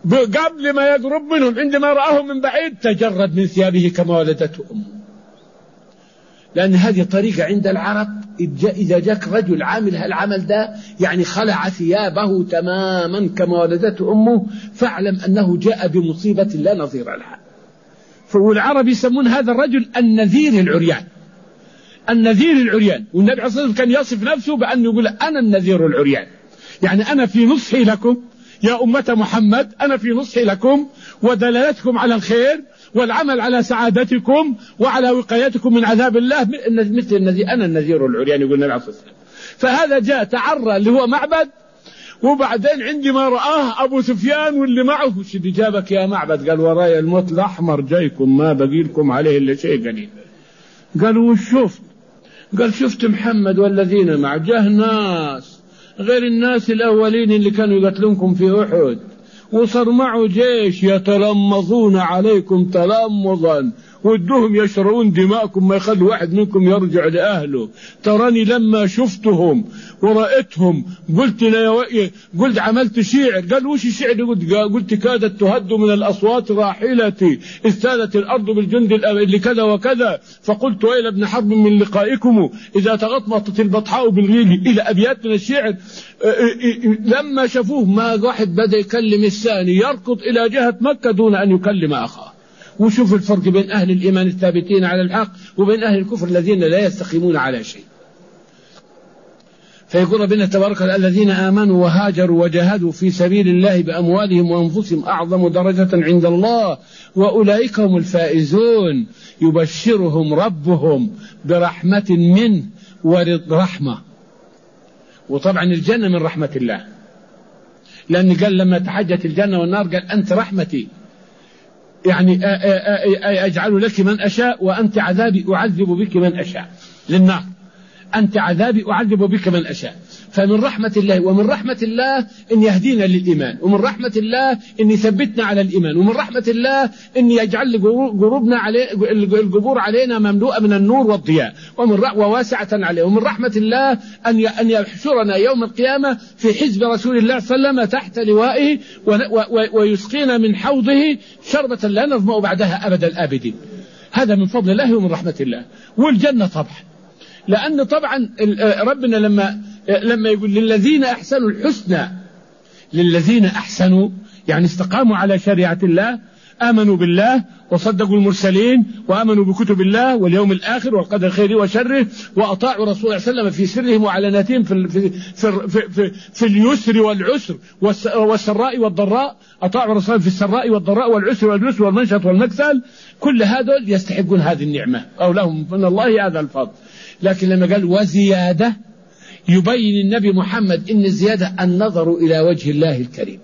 قبل ما يقرب منهم عندما رآه من بعيد تجرد من ثيابه كما ولدته أمه. لأن هذه طريقة عند العرب، إذا جاك رجل عامل هالعمل ده يعني خلع ثيابه تماما كما ولدته أمه، فاعلم أنه جاء بمصيبة لا نظير لها. فالعرب يسمون هذا الرجل النذير العريان، النذير العريان. والنبي عليه الصلاة والسلام كان يصف نفسه بأنه يقول أنا النذير العريان، يعني أنا في نصحي لكم يا أمة محمد، أنا في نصحي لكم ودلالتكم على الخير والعمل على سعادتكم وعلى وقايتكم من عذاب الله، مثل النذير، أنا النذير العريان يقول النبي عليه الصلاة والسلام. فهذا جاء تعرى اللي هو معبد، وبعدين عندما رآه أبو سفيان واللي معه، وش اللي جابك يا معبد؟ قال ورايا الموت الأحمر جايكم ما بقي لكم عليه إلا شيء قليل. قالوا وش شفت؟ قال شفت محمد والذين معه، جاه ناس غير الناس الأولين اللي كانوا يقتلونكم في أحد، وصار معه جيش يتلمظون عليكم تلمظا، ودهم يشربون دماءكم ما يخلي واحد منكم يرجع لأهله. تراني لما شفتهم ورأيتهم قلت قلت عملت شعر. قال وش الشعر؟ قلت قلت كادت تهد من الأصوات راحلتي، استالت الأرض بالجند اللي كذا وكذا، فقلت ويل ابن حرب من لقائكم إذا تغطمطت البطحاء بالغيل، إلى أبيات من الشعر. لما شافوه ما واحد بدأ يكلم الثاني، يركض إلى جهة مكة دون أن يكلم أخاه. وشوف الفرق بين أهل الإيمان الثابتين على الحق وبين أهل الكفر الذين لا يستقيمون على شيء. فيقول ربنا تبارك الذين آمنوا وهاجروا وجاهدوا في سبيل الله بأموالهم وأنفسهم أعظم درجة عند الله وأولئك هم الفائزون، يبشرهم ربهم برحمة منه ورحمة. وطبعا الجنة من رحمة الله، لأن قال لما تحجت الجنة والنار قال أنت رحمتي، يعني أجعل لك من أشاء وأنت عذابي أعذب بك من أشاء. للنار أنت عذابي أعذب بك من أشاء. فمن رحمة الله، ومن رحمة الله أن يهدينا للإيمان، ومن رحمة الله أن يثبتنا على الإيمان، ومن رحمة الله أن يجعل قلوبنا عليه القبور علينا مملوءة من النور والضياء ومن وواسعة عليه. ومن رحمة الله أن أن يحشرنا يوم القيامة في حزب رسول الله صلى الله عليه وسلم تحت لوائه ويسقينا من حوضه شربة لا نظمأ بعدها أبد الآبدين. هذا من فضل الله ومن رحمة الله. والجنة طبعا، لأن طبعا ربنا لما لما يقول للذين أحسنوا الحسنى، للذين أحسنوا يعني استقاموا على شريعة الله، آمنوا بالله وصدقوا المرسلين وآمنوا بكتب الله واليوم الآخر والقدر خيره وشره، وأطاعوا رسول الله صلى الله عليه وسلم في سرهم وعلاناتهم في, في, في, في, في, في اليسر والعسر والسراء والضراء. أطاعوا رسول الله في السراء والضراء والعسر واليسر والمنشط والمكسل. كل هذول يستحقون هذه النعمة أو لهم من الله هذا الفضل. لكن لما قال وزيادة، يبين النبي محمد إن الزيادة النظر إلى وجه الله الكريم،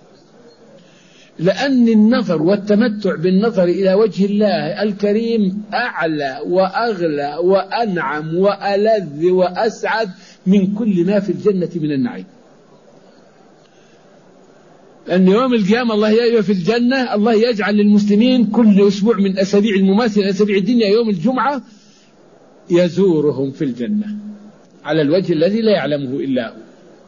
لأن النظر والتمتع بالنظر إلى وجه الله الكريم أعلى وأغلى وأنعم وألذ وأسعد من كل ما في الجنة من النعيم. لأن يوم القيامة الله يأيوا في الجنة، الله يجعل للمسلمين كل أسبوع من أسابيع المماثلة أسابيع الدنيا يوم الجمعة يزورهم في الجنة على الوجه الذي لا يعلمه إلا هو.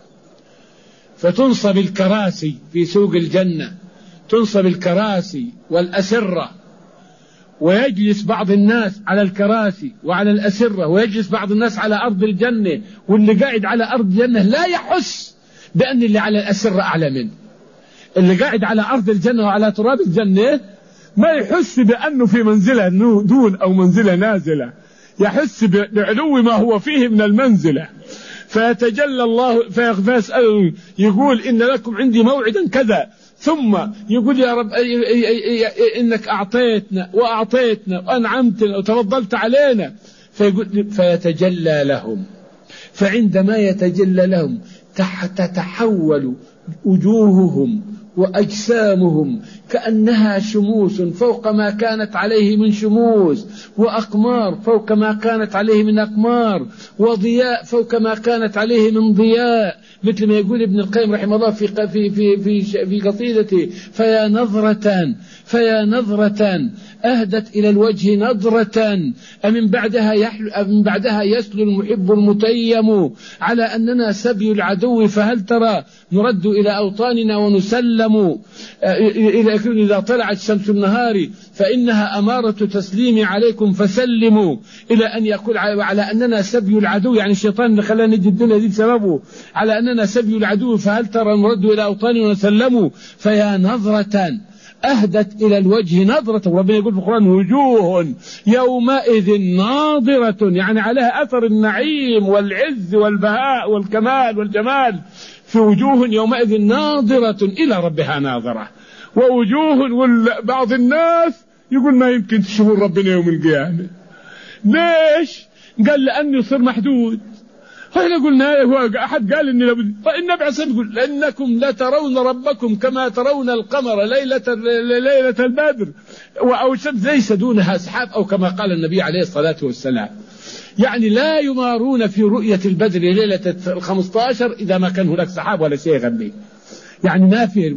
فتنصب الكراسي في سوق الجنة، تنصب الكراسي والأسرة، ويجلس بعض الناس على الكراسي وعلى الأسرة، ويجلس بعض الناس على أرض الجنة، واللي قاعد على أرض الجنة لا يحس بأن اللي على الأسرة أعلى منه. اللي قاعد على أرض الجنة وعلى تراب الجنة ما يحس بأنه في منزلة دون أو منزلة نازلة، يحس بعلو ما هو فيه من المنزلة. فيتجلى الله فيسأل يقول إن لكم عندي موعدا كذا، ثم يقول يا رب إنك أعطيتنا وأعطيتنا وأنعمتنا وتفضلت علينا، فيقول فيتجلى لهم. فعندما يتجلى لهم تتحول وجوههم وأجسامهم كأنها شموس فوق ما كانت عليه من شموس، وأقمار فوق ما كانت عليه من أقمار، وضياء فوق ما كانت عليه من ضياء، مثل ما يقول ابن القيم رحمه الله في في في في, في قصيدته فيا نظرة فيا نظرة أهدت إلى الوجه نظرة أمن بعدها يحل أمن بعدها يسلو المحب المتيم على أننا سبي العدو، فهل ترى نرد إلى أوطاننا ونسلم. إذا طلعت شمس النهار فإنها أمارة تسليم عليكم فسلموا، إلى أن يقول على أننا سبي العدو، يعني الشيطان اللي خلانا نجي الدنيا دي بسببه، على أننا سبي العدو، فهل ترى نرد إلى أوطاننا وسلموا. فيا نظرة أهدت إلى الوجه نظرة، ربنا يقول في القرآن وجوه يومئذ ناظرة، يعني عليها أثر النعيم والعز والبهاء والكمال والجمال، في وجوه يومئذ ناظرة إلى ربها ناظرة. ووجوه بعض الناس يقول ما يمكن تشوفون ربنا يوم القيامة. ليش؟ قال لأنه يصير محدود. فإحنا قلنا هو أحد قال إن لابد، فالنبي عليه الصلاة والسلام يقول لأنكم لترون ربكم كما ترون القمر ليلة ليلة البدر أو الشمس ليس دونها سحاب، أو كما قال النبي عليه الصلاة والسلام. يعني لا يمارون في رؤية البدر ليلة الخمسة عشر إذا ما كان هناك سحاب ولا شيء يغني، يعني نافر.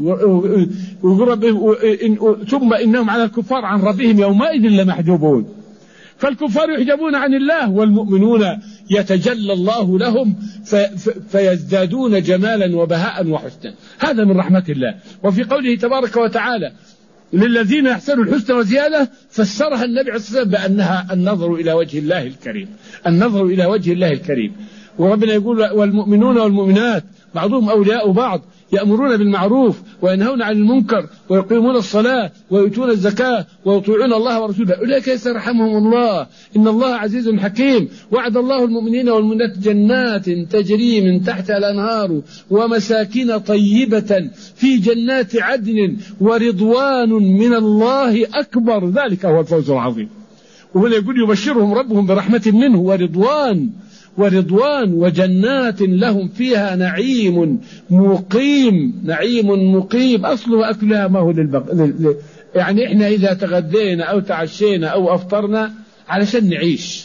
ثم إنهم على الكفار عن ربهم يومئذ لمحجوبون. فالكفار يحجبون عن الله، والمؤمنون يتجلى الله لهم فيزدادون جمالا وبهاء وحسنا. هذا من رحمة الله. وفي قوله تبارك وتعالى للذين يحسنوا الحسنى وزيادة، فسرها النبي عليه الصلاة والسلام بأنها النظر إلى وجه الله الكريم، النظر إلى وجه الله الكريم. وربنا يقول والمؤمنون والمؤمنات بعضهم أولياء بعض يأمرون بالمعروف وينهون عن المنكر ويقيمون الصلاة ويؤتون الزكاة ويطيعون الله ورسوله أولئك سيرحمهم الله إن الله عزيز حكيم. وعد الله المؤمنين والمؤمنات جنات تجري من تحتها الأنهار ومساكن طيبة في جنات عدن ورضوان من الله أكبر، ذلك هو الفوز العظيم. وهنا يقول يبشرهم ربهم برحمة منه ورضوان ورضوان وجنات لهم فيها نعيم مقيم، نعيم مقيم أصله أكلها ما هو للبق... يعني إحنا إذا تغدينا أو تعشينا أو أفطرنا علشان نعيش،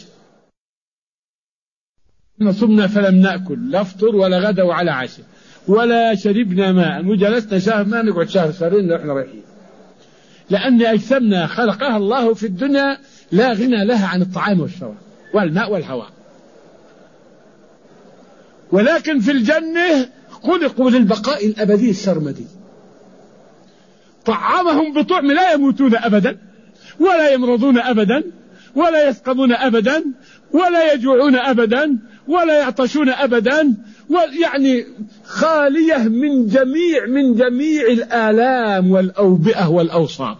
صمنا فلم نأكل لا فطر ولا غدا وعلى عشاء ولا شربنا ماء وجلسنا شهر ما نقعد شهر شهرين نحن رايحين، لأن أجسامنا خلقها الله في الدنيا لا غنى لها عن الطعام والشراب والماء والهواء، ولكن في الجنة خلقوا للبقاء الأبدي السرمدي. طعمهم بطعم لا يموتون أبدا ولا يمرضون أبدا ولا يسقمون أبدا ولا يجوعون أبدا ولا يعطشون أبدا، يعني خالية من جميع من جميع الآلام والأوبئة والأوصاب،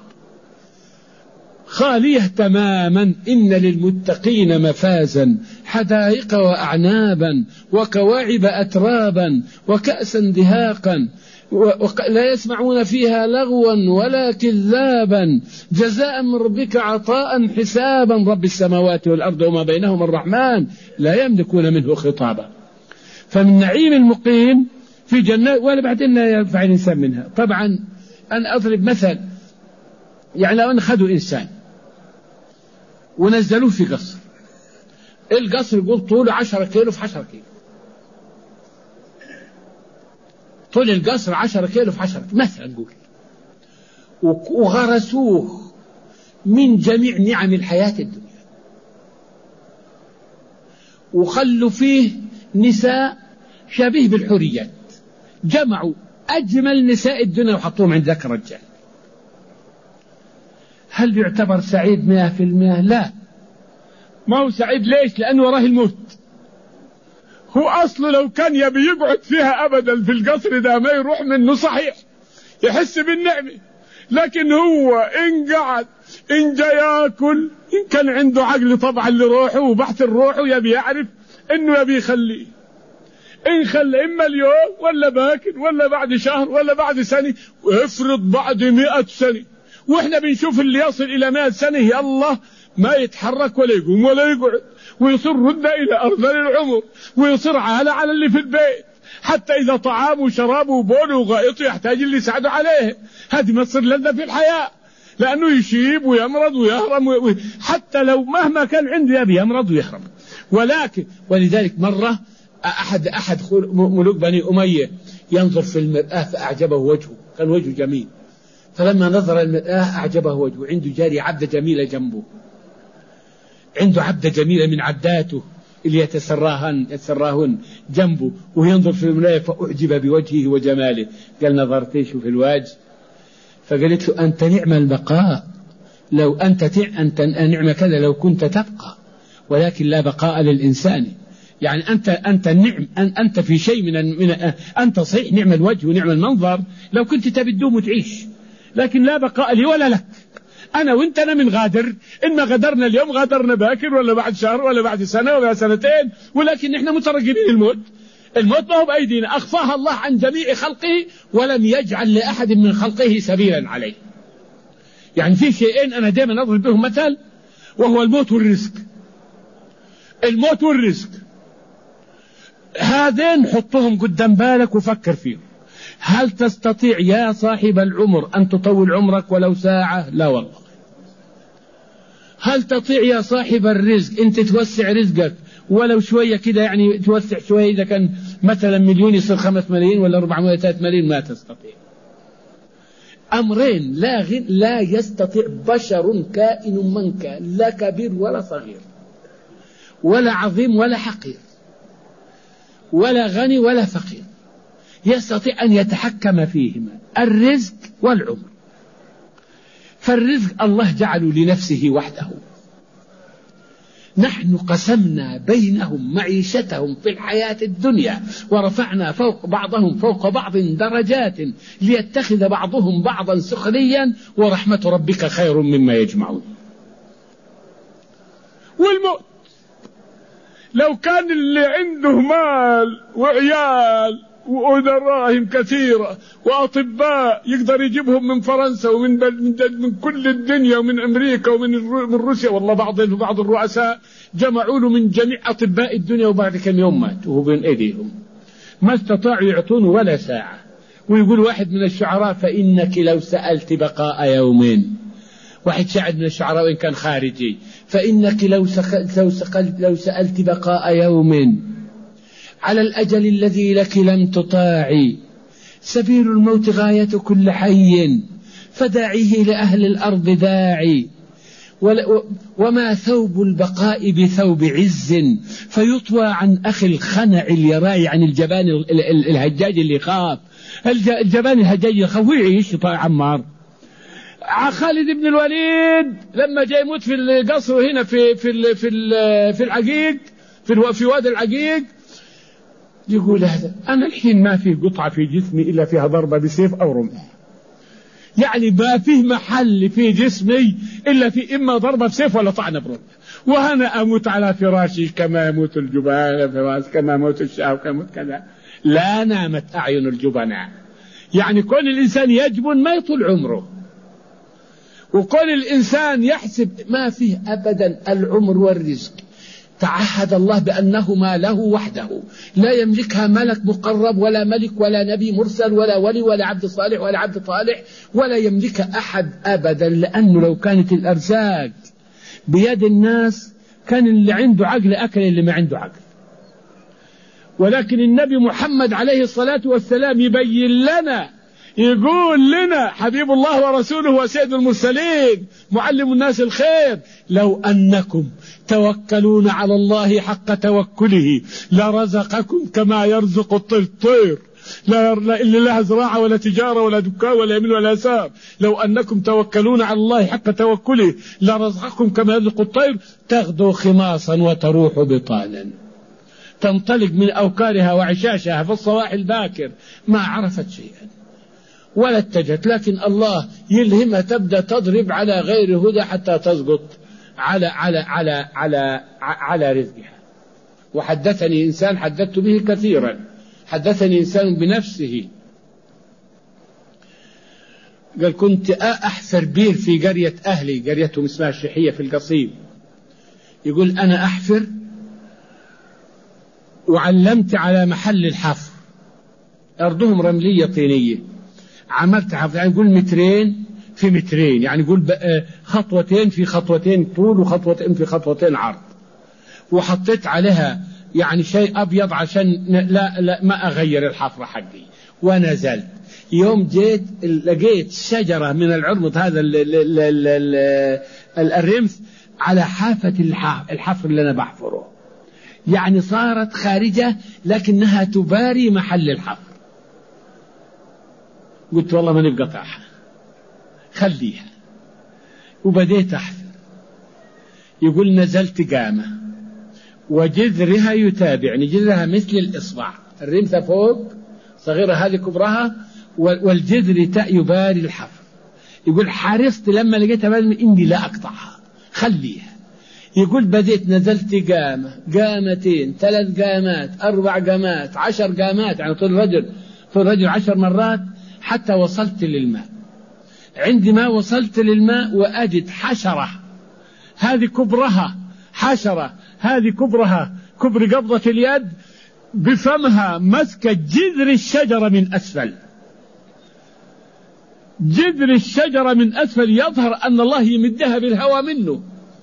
خالية تماما. إن للمتقين مفازا حدائق وأعنابا وكواعب أترابا وكأسا دهاقا لا يسمعون فيها لغوا ولا كذابا جزاء من ربك عطاء حسابا رب السماوات والأرض وما بينهما الرحمن لا يملكون منه خطابا. فمن نعيم المقيم في جنات ولا بعدين لا ينفع الإنسان منها. طبعا أنا أضرب مثل، يعني لو أن خدوا إنسان ونزلوه في قصر، القصر يقول طوله عشرة كيلو في عشرة كيلو، طول القصر عشرة كيلو في عشرة كيلو مثلا نقول، وغرسوه من جميع نعم الحياة الدنيا، وخلوا فيه نساء شبيه بالحوريات، جمعوا أجمل نساء الدنيا وحطوهم عند ذاك الرجال. هل يعتبر سعيد مئة في المئة؟ لا، ما هو سعيد. ليش؟ لأنه وراه الموت. هو أصله لو كان يبي يقعد فيها أبدا في القصر ده ما يروح منه صحيح، يحس بالنعمة، لكن هو إن قعد إن جا يأكل إن كان عنده عقل طبعا لروحه وبحث الروح يبي يعرف إنه يبي يخليه، إن خلى إما اليوم ولا باكر ولا بعد شهر ولا بعد سنة، وافرض بعد مئة سنة وإحنا بنشوف اللي يصل إلى مئة سنة يلا ما يتحرك ولا يقوم ولا يقعد، ويصير رد إلى أرذل العمر، ويصير عالة على اللي في البيت، حتى إذا طعامه وشرابه وبوله وغائطه يحتاج اللي يساعده عليه. هذه ما تصير لنا في الحياة، لأنه يشيب ويمرض ويهرم و... حتى لو مهما كان عنده يبي يمرض ويهرم. ولكن ولذلك مرة أحد أحد ملوك بني أمية ينظر في المرآة فأعجبه وجهه، كان وجهه جميل، فلما نظر المرآة أعجبه وجهه، عنده جاري عبدة جميلة جنبه، عنده عبدة جميلة من عبداته اللي يتسراهن يتسراهن جنبه، وينظر في المراية فأعجب بوجهه وجماله. قال نظرت شوف الوجه، فقالت له أنت نعم البقاء، لو أنت أنت نعم كذا لو كنت تبقى، ولكن لا بقاء للإنسان. يعني أنت أنت النعم أنت في شيء من من أنت صحيح نعم الوجه ونعم المنظر لو كنت تبي تدوم وتعيش، لكن لا بقاء لي ولا لك. أنا وأنت أنا من غادر، إن ما غادرنا اليوم غادرنا باكر ولا بعد شهر ولا بعد سنة ولا سنتين، ولكن نحن مترقبين الموت. الموت ما هو بأيدينا، أخفاها الله عن جميع خلقه ولم يجعل لأحد من خلقه سبيلا عليه. يعني في شيئين أنا دائما أضرب بهم مثل، وهو الموت والرزق. الموت والرزق هذين حطهم قدام بالك وفكر فيهم. هل تستطيع يا صاحب العمر أن تطول عمرك ولو ساعة؟ لا والله. هل تستطيع يا صاحب الرزق أنت توسع رزقك ولو شوية كده، يعني توسع شوية، إذا كان مثلا مليون يصير خمس ملايين ولا أربعمائة ثلاثة ملايين؟ ما تستطيع. أمرين لا غن لا يستطيع بشر كائن من كان، لا كبير ولا صغير ولا عظيم ولا حقير ولا غني ولا فقير، يستطيع أن يتحكم فيهما، الرزق والعمر. فالرزق الله جعله لنفسه وحده، نحن قسمنا بينهم معيشتهم في الحياة الدنيا ورفعنا فوق بعضهم فوق بعض درجات ليتخذ بعضهم بعضا سخريا ورحمة ربك خير مما يجمعون. والموت لو كان اللي عنده مال وعيال ودراهم كثيرة وأطباء يقدر يجيبهم من فرنسا ومن من كل الدنيا ومن أمريكا ومن من روسيا، والله بعض بعض الرؤساء جمعوا له من جميع أطباء الدنيا وبعد كم يوم مات وهو بين أيديهم، ما استطاعوا يعطونه ولا ساعة. ويقول واحد من الشعراء فإنك لو سألت بقاء يومين، واحد شاعر من الشعراء وإن كان خارجي، فإنك لو سألت لو سألت بقاء يوم على الأجل الذي لك لم تطاعي، سبيل الموت غاية كل حي فداعيه لأهل الأرض داعي، وما ثوب البقاء بثوب عز فيطوى عن أخي الخنع اليراي، عن الجبان الهجاج اللي خاف، الجبان الهجاج اللي خاف ويعيش طاع عمار. خالد بن الوليد لما جاء يموت في القصر هنا في في في في العقيق في في وادي العقيق، يقول هذا أنا الحين ما فيه قطعة في جسمي إلا فيها ضربة بسيف أو رمح، يعني ما فيه محل في جسمي إلا في إما ضربة بسيف ولا طعنة برمح، وأنا أموت على فراشي كما يموت الجبان، كما يموت الشاة كما كذا. لا نامت أعين الجبناء. يعني كون الإنسان يجبن ما يطول عمره، وكون الإنسان يحسب ما فيه أبدا العمر والرزق. تعهد الله بأنهما له وحده، لا يملكها ملك مقرب ولا ملك ولا نبي مرسل ولا ولي ولا عبد صالح ولا عبد طالح، ولا يملك أحد أبدا، لأنه لو كانت الأرزاق بيد الناس كان اللي عنده عقل أكل اللي ما عنده عقل. ولكن النبي محمد عليه الصلاة والسلام يبين لنا، يقول لنا حبيب الله ورسوله وسيد المرسلين معلم الناس الخير: لو أنكم توكلون على الله حق توكله لرزقكم كما يرزق الطير، لا إلا لها زراعة ولا تجارة ولا دكان ولا يمين ولا يسار. لو أنكم توكلون على الله حق توكله لرزقكم كما يرزق الطير تغدو خماصا وتروح بطانا، تنطلق من أوكارها وعشاشها في الصباح الباكر، ما عرفت شيئا ولا اتجهت، لكن الله يلهمها تبدأ تضرب على غير هدى حتى تسقط على على على على على رزقها. وحدثني إنسان حدثت به كثيرا، حدثني إنسان بنفسه قال: كنت أحفر بير في قرية أهلي، قريتهم اسمها الشيحية في القصيم. يقول: أنا أحفر وعلمت على محل الحفر، أرضهم رملية طينية، عملت حفر، يعني يقول مترين في مترين، يعني يقول خطوتين في خطوتين طول وخطوتين في خطوتين عرض، وحطيت عليها يعني شيء أبيض عشان لا, لا ما أغير الحفرة حقي. ونزلت يوم جيت لقيت شجرة من العرمض هذا ال ال ال ال ال الرمث على حافة الحفر اللي أنا بحفره، يعني صارت خارجة لكنها تباري محل الحفر. قلت والله ما نبقى قطعها، خليها. وبديت أحفر، يقول نزلت قامة وجذرها يتابعني، جذرها مثل الإصبع، الرمثة فوق صغيرة هذه كبرها، والجذر تاء يباري الحفر. يقول حرصت لما لقيتها بدل إني لا أقطعها، خليها. يقول بديت نزلت قامة، قامتين، ثلاث قامات، أربع قامات، عشر قامات، يعني طول الرجل طول الرجل عشر مرات، حتى وصلت للماء. عندما وصلت للماء وأجد حشرة، هذه كبرها حشرة، هذه كبرها كبر قبضة اليد، بفمها مسكة جذر الشجرة من أسفل، جذر الشجرة من أسفل، يظهر أن الله يمدها بالهواء منه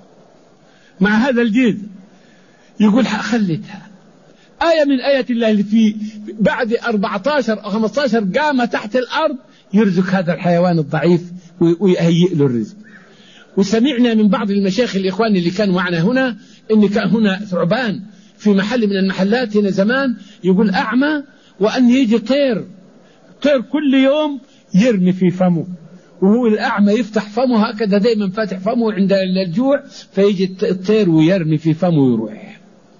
مع هذا الجذر. يقول خليتها. آية من آيات الله اللي في بعد أربعة عشر أو خمسة عشر قامة تحت الأرض يرزق هذا الحيوان الضعيف ويهيئ له الرزق. وسمعنا من بعض المشايخ الإخوان اللي كانوا معنا هنا إن كان هنا ثعبان في محل من المحلات هنا زمان، يقول أعمى، وأن يجي طير طير كل يوم يرمي في فمه، وهو الأعمى يفتح فمه هكذا دائما فاتح فمه عند الجوع، فيجي الطير ويرمي في فمه ويروح.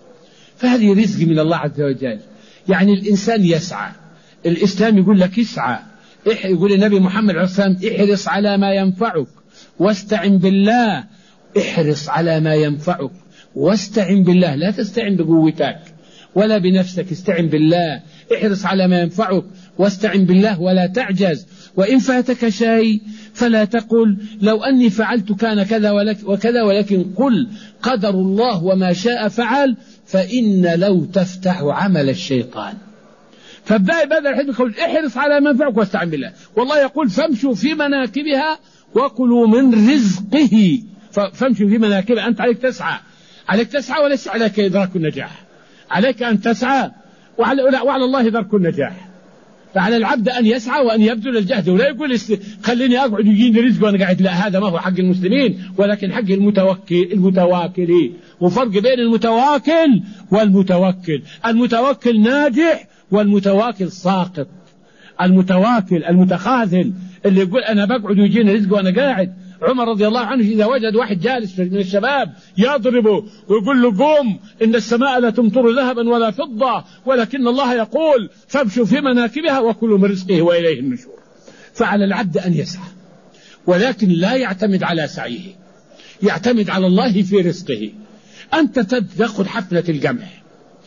فهذه رزق من الله عز وجل. يعني الإنسان يسعى. الإسلام يقول لك اسعى. يقول النبي محمد عليه الصلاة والسلام احرص على ما ينفعك واستعن بالله. احرص على ما ينفعك واستعن بالله، لا تستعن بقوتك ولا بنفسك، استعن بالله. احرص على ما ينفعك واستعن بالله ولا تعجز. وإن فاتك شيء فلا تقل لو أني فعلت كان كذا وكذا، ولكن قل قدر الله وما شاء فعل، فإن لو تفتح عمل الشيطان. فابدأ بدل الحديث يقول احرص على ما ينفعك واستعن بالله. والله يقول فامشوا في مناكبها وكلوا من رزقه. فامشوا في مناكبها، أنت عليك تسعى، عليك تسعى وليس عليك إدراك النجاح، عليك أن تسعى وعلى, وعلى الله إدراك النجاح. فعلى العبد أن يسعى وأن يبذل الجهد، ولا يقول خليني أقعد يجيني رزق وأنا قاعد. لا، هذا ما هو حق المسلمين، ولكن حق المتوكل المتواكلين. وفرق بين المتواكل والمتوكل. المتوكل ناجح والمتواكل ساقط. المتواكل المتخاذل اللي يقول أنا بقعد ويجيني رزق وأنا قاعد. عمر رضي الله عنه إذا وجد واحد جالس من الشباب يضربه ويقول له قوم إن السماء لا تمطر ذهبا ولا فضة، ولكن الله يقول فامشوا في مناكبها وكلوا من رزقه وإليه النشور. فعلى العبد أن يسعى، ولكن لا يعتمد على سعيه، يعتمد على الله في رزقه. أنت تأخذ حفلة القمح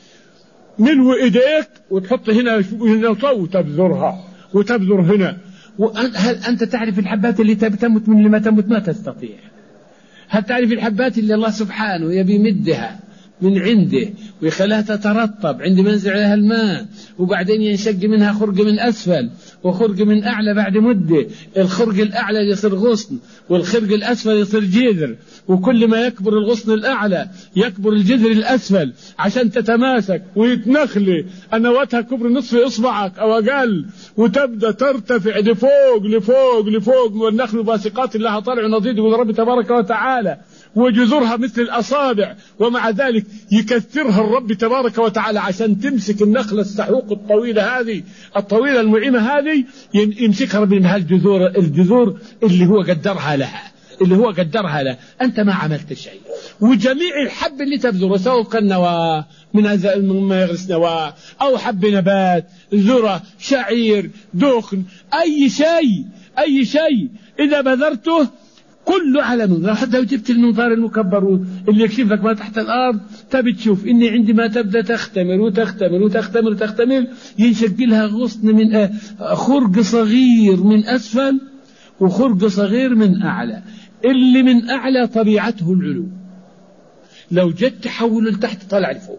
من وإيديك وتحط هنا وتبذرها وتبذر هنا. هل أنت تعرف الحبات اللي تمت من اللي ما تمت؟ ما تستطيع. هل تعرف الحبات اللي الله سبحانه يبي يمدها من عنده ويخليها تترطب عندما ينزل عليها الماء، وبعدين ينشق منها خرق من أسفل وخرق من أعلى بعد مدة. الخرق الأعلى يصير غصن والخرق الأسفل يصير جذر، وكل ما يكبر الغصن الأعلى يكبر الجذر الأسفل عشان تتماسك ويتنخلي أنواتها كبر نصف إصبعك أو أقل، وتبدأ ترتفع لفوق لفوق لفوق، والنخل باسقات لها طلع نضيد يقول رب تبارك وتعالى، وجذورها مثل الأصابع. ومع ذلك يكثرها الرب تبارك وتعالى عشان تمسك النخلة السحوق الطويلة هذه الطويلة المعيمة هذه، يمسكها ربي من هالجذور، الجذور اللي هو قدرها لها اللي هو قدرها لها. أنت ما عملت شيء. وجميع الحب اللي تبذره سواء كان نواة من هذا ما يغرس نواة أو حب نبات، ذرة، شعير، دخن، أي شيء أي شيء إذا بذرته كله على نور. حتى لو جبت المنظار المكبر اللي يكشف لك ما تحت الأرض، تبي تشوف إني عندما تبدأ تختمر وتختمر وتختمر وتختمر ينشق لها غصن من خرق صغير من أسفل وخرق صغير من أعلى. اللي من أعلى طبيعته العلو، لو جت تحوله لتحت طلع لفوق.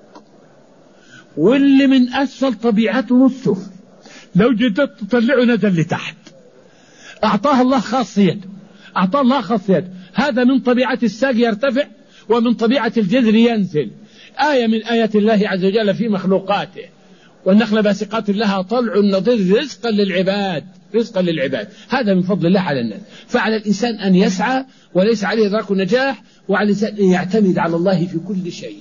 واللي من أسفل طبيعته السفل، لو جت تطلعه نزل لتحت. أعطاه الله خاصيته أعطاه الله خاصيته هذا من طبيعة الساق يرتفع ومن طبيعة الجذر ينزل. آية من آيات الله عز وجل في مخلوقاته. والنخل باسقات لها طلع نضيد رزقا للعباد رزقا للعباد. هذا من فضل الله على الناس. فعلى الإنسان أن يسعى وليس عليه إدراك النجاح، وعلى الإنسان أن يعتمد على الله في كل شيء.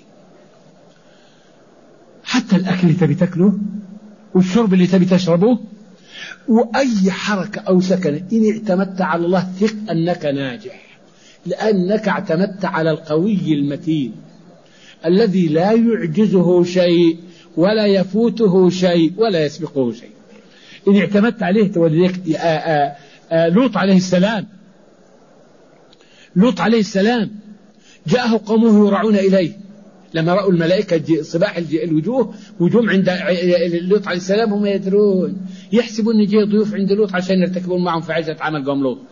حتى الأكل اللي تبي تأكله والشرب اللي تبي تشربه وأي حركة أو سكنة إن اعتمدت على الله ثق أنك ناجح، لأنك اعتمدت على القوي المتين الذي لا يعجزه شيء ولا يفوته شيء ولا يسبقه شيء. إن اعتمدت عليه توليك. لوط عليه السلام لوط عليه السلام جاءه قومه يرعون إليه لما رأوا الملائكة صباح الوجوه وجوم عند لوط عليه السلام، هم يدرون يحسبون أن جاء ضيوف عند لوط عشان يرتكبون معهم فعجة عمل قوم لوط.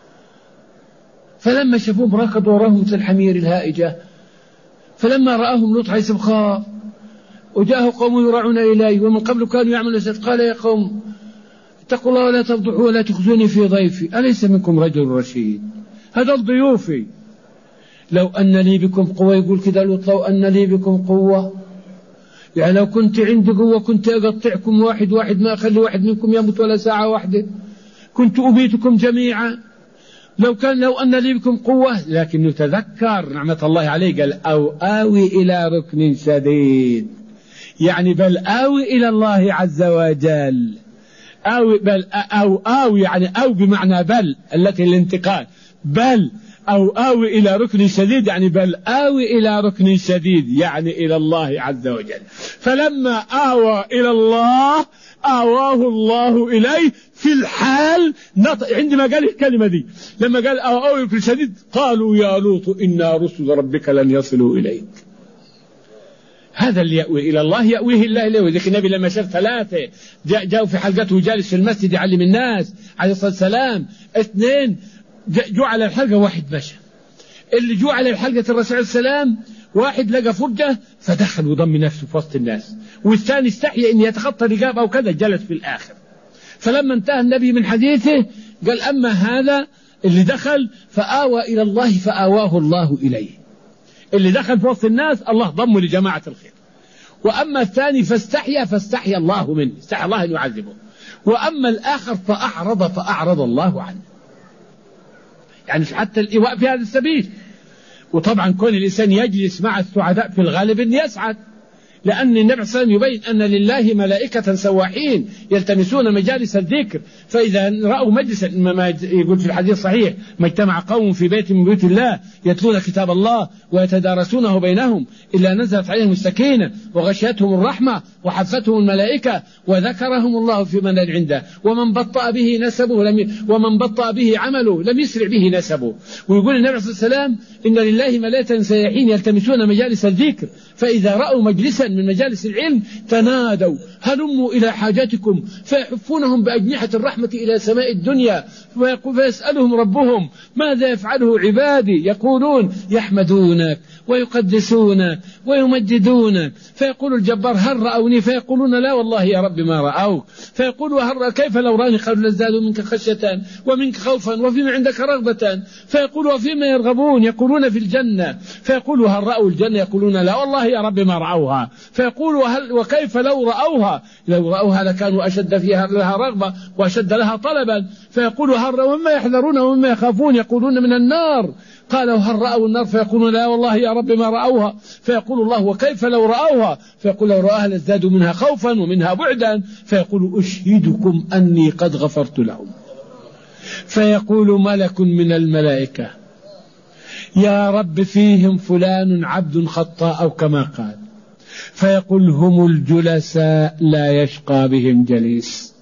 فلما شافوهم ركضوا وراهم مثل الحمير الهائجة. فلما رآهم لوط عليه السلام خاف وجاءه قومه يرعون إليه ومن قبل كانوا يعملون السيئات. قال يا قوم اتقوا الله ولا تفضحوا ولا تخزوني في ضيفي أليس منكم رجل رشيد؟ هذا ضيوفي. لو أن لي بكم قوة، يقول كذا لوط لو أن لي بكم قوة، يعني لو كنت عندي قوة كنت أقطعكم واحد واحد ما أخلي واحد منكم يموت ولا ساعة واحدة، كنت أبيتكم جميعا. لو كان لو أن لي بكم قوة، لكن نتذكر نعمة الله عليه قال أو آوي إلى ركن شديد، يعني بل آوي إلى الله عز وجل. أو بل أو آوي يعني أو بمعنى بل التي الانتقال، بل أو آوي إلى ركن شديد يعني بل آوي إلى ركن شديد يعني إلى الله عز وجل. فلما آوى إلى الله آواه الله إليه في الحال نط... عندما قال الكلمة دي لما قال آوى إلى ركن شديد قالوا يا لوط إنا رسل ربك لن يصلوا إليك. هذا اللي يأوي إلى الله يأويه الله إليه. وذلك النبي لما شاف ثلاثة جاء جاءوا في حلقته جالس في المسجد يعلم الناس عليه الصلاة والسلام، اثنين جو على الحلقة واحد مشى، اللي جو على الحلقة الرسول عليه السلام واحد لقى فرجة فدخل وضم نفسه في وسط الناس، والثاني استحيا أن يتخطى رقاب أو كذا جلس في الآخر. فلما انتهى النبي من حديثه قال أما هذا اللي دخل فآوى إلى الله فآواه الله إليه، اللي دخل في وسط الناس الله ضمه لجماعة الخير. وأما الثاني فاستحيا فاستحيا الله منه، استحيا الله أن يعذبه. وأما الآخر فأعرض فأعرض الله عنه. يعني حتى الإيواء في هذا السبيل. وطبعا كون الإنسان يجلس مع السعداء في الغالب أن يسعد، لأن النبي صلى الله عليه وسلم يبين أن لله ملائكة سواحين يلتمسون مجالس الذكر، فإذا رأوا مجلسا ما يقول في الحديث الصحيح ما اجتمع قوم في بيت من بيوت الله يتلون كتاب الله ويتدارسونه بينهم إلا نزلت عليهم السكينة وغشيتهم الرحمة وحفتهم الملائكة وذكرهم الله في من عنده ومن بطأ به نسبه لم ي... ومن بطأ به عمله لم يسرع به نسبه. ويقول النبي صلى الله عليه وسلم إن لله ملائكة سياحين يلتمسون مجالس الذكر، فإذا رأوا مجلسا من مجالس العلم تنادوا هلموا إلى حاجاتكم فيحفونهم بأجنحة الرحمة إلى سماء الدنيا فيسألهم ربهم ماذا يفعله عبادي، يقولون يحمدونك ويقدسونك ويمجدونك. فيقول الجبار هل رأوني؟ فيقولون لا والله يا رب ما رأوك. فيقول هل كيف لو راني قالوا لازدادوا منك خشية ومنك خوفا وفيما عندك رغبة. فيقول وفيما يرغبون؟ يقولون في الجنة. فيقول هل رأوا الجنة؟ يقولون لا والله يا رب ما رأوها. فيقول وهل وكيف لو رأوها؟ لو رأوها لكانوا أشد فيها لها رغبة وأشد لها طلبا. فيقول هل ومما يحذرون ومما يخافون؟ يقولون من النار. قالوا هل رأوا النار؟ فيقولون لا والله يا رب ما رأوها. فيقول الله وكيف لو رأوها؟ فيقول لو رأوها لازدادوا منها خوفا ومنها بعدا. فيقول أشهدكم أني قد غفرت لهم. فيقول ملك من الملائكة يا رب فيهم فلان عبد خطاء أو كما قال. فيقول هم الجلساء لا يشقى بهم جليس.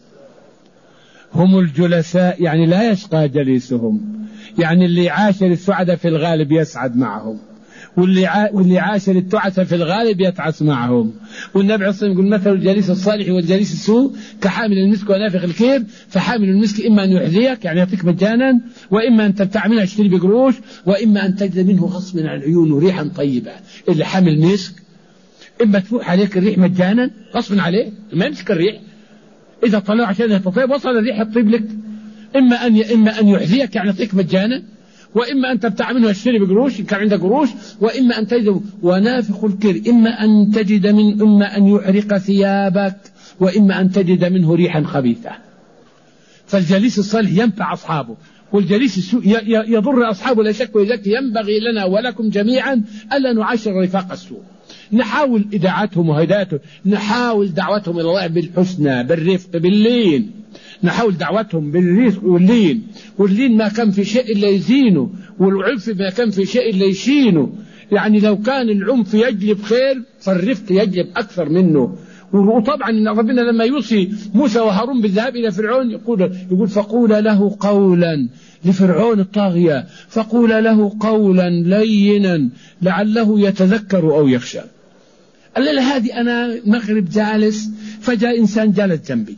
هم الجلساء يعني لا يشقى جليسهم، يعني اللي عاشر السعداء في الغالب يسعد معهم، واللي ع... واللي عاشر التعسى في الغالب يتعس معهم. والنبي عليه الصلاة والسلام يقول مثل الجليس الصالح والجليس السوء كحامل المسك ونافخ الكير. فحامل المسك إما أن يحذيك يعني يعطيك مجانا، وإما أن تبتاع منها تشتري بقروش، وإما أن تجد منه غصبا عن العيون ريحا طيبة. اللي حامل مسك إما تفوح عليك الريح مجانا غصبا عليه ما يمسك الريح، إذا طلع عشان يتطيب وصل الريح الطيب لك. إما أن إما أن يحذيك يعني يعطيك مجانا، وإما أن تبتاع منه الشري بقروش إن كان عندك قروش، وإما أن تجد ونافخ الكر إما أن تجد من إما أن يحرق ثيابك وإما أن تجد منه ريحا خبيثة. فالجليس الصالح ينفع أصحابه، والجليس السوء يضر أصحابه لا شك. ولذلك ينبغي لنا ولكم جميعا ألا نعاشر رفاق السوء، نحاول إداعتهم وهدايتهم، نحاول دعوتهم إلى الله بالحسنى بالرفق باللين، نحاول دعوتهم بالرفق واللين، واللين ما كان في شيء إلا يزينه، والعنف ما كان في شيء إلا يشينه. يعني لو كان العنف يجلب خير فالرفق يجلب أكثر منه. وطبعا إن ربنا لما يوصي موسى وهارون بالذهاب إلى فرعون يقول, يقول فقولا له قولا لفرعون الطاغية، فقولا له قولا لينا لعله يتذكر أو يخشى. الليلة هذه أنا مغرب جالس، فجاء إنسان جالس جنبي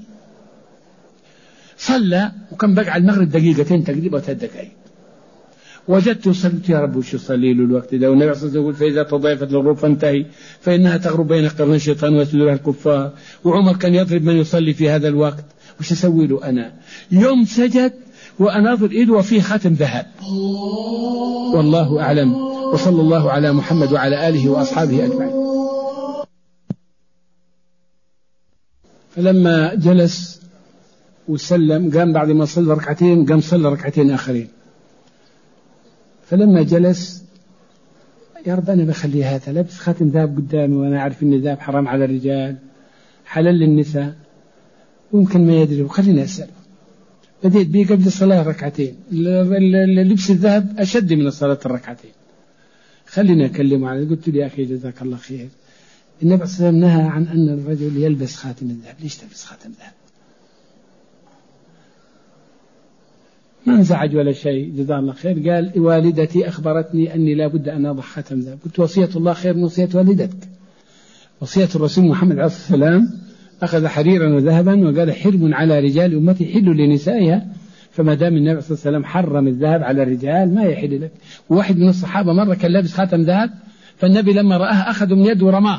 صلى، وكان بقى على المغرب دقيقتين تقريبا ثلاث دقائق، وجدت صلت يا رب وش يصلي له الوقت ده؟ والنبي صلى الله عليه وسلم يقول فإذا تضايفت الغروب فانتهي فإنها تغرب بين قرن الشيطان وسدورها الكفار. وعمر كان يضرب من يصلي في هذا الوقت، وش أسوي له أنا؟ يوم سجد وأناظر إيده وفيه خاتم ذهب. والله أعلم، وصلى الله على محمد وعلى آله وأصحابه أجمعين. فلما جلس وسلم قام بعد ما صلى ركعتين، قام صلى ركعتين آخرين. فلما جلس يا رب أنا بخلي هذا لابس خاتم ذهب قدامي وأنا أعرف أن الذهب حرام على الرجال حلال للنساء ويمكن ما يدري، وخليني أسأل. بديت بيه قبل الصلاة ركعتين، لبس الذهب أشد من الصلاة الركعتين، خليني أكلمه عليه. قلت له يا أخي جزاك الله خير، النبي صلى الله عليه وسلم نهى عن أن الرجل يلبس خاتم الذهب، ليش تلبس خاتم ذهب؟ ما انزعج ولا شيء جزاه الله خير. قال والدتي أخبرتني أني لا بد أن أضع خاتم ذهب. قلت وصية الله خير من وصية والدتك. وصية الرسول محمد عليه الصلاة والسلام أخذ حريرا وذهبا وقال حرم على رجال أمتي حل لنسائها، فما دام النبي صلى الله عليه وسلم حرم الذهب على الرجال ما يحل لك. وواحد من الصحابة مرة كان لابس خاتم ذهب، فالنبي لما رآه أخذ من يده ورماه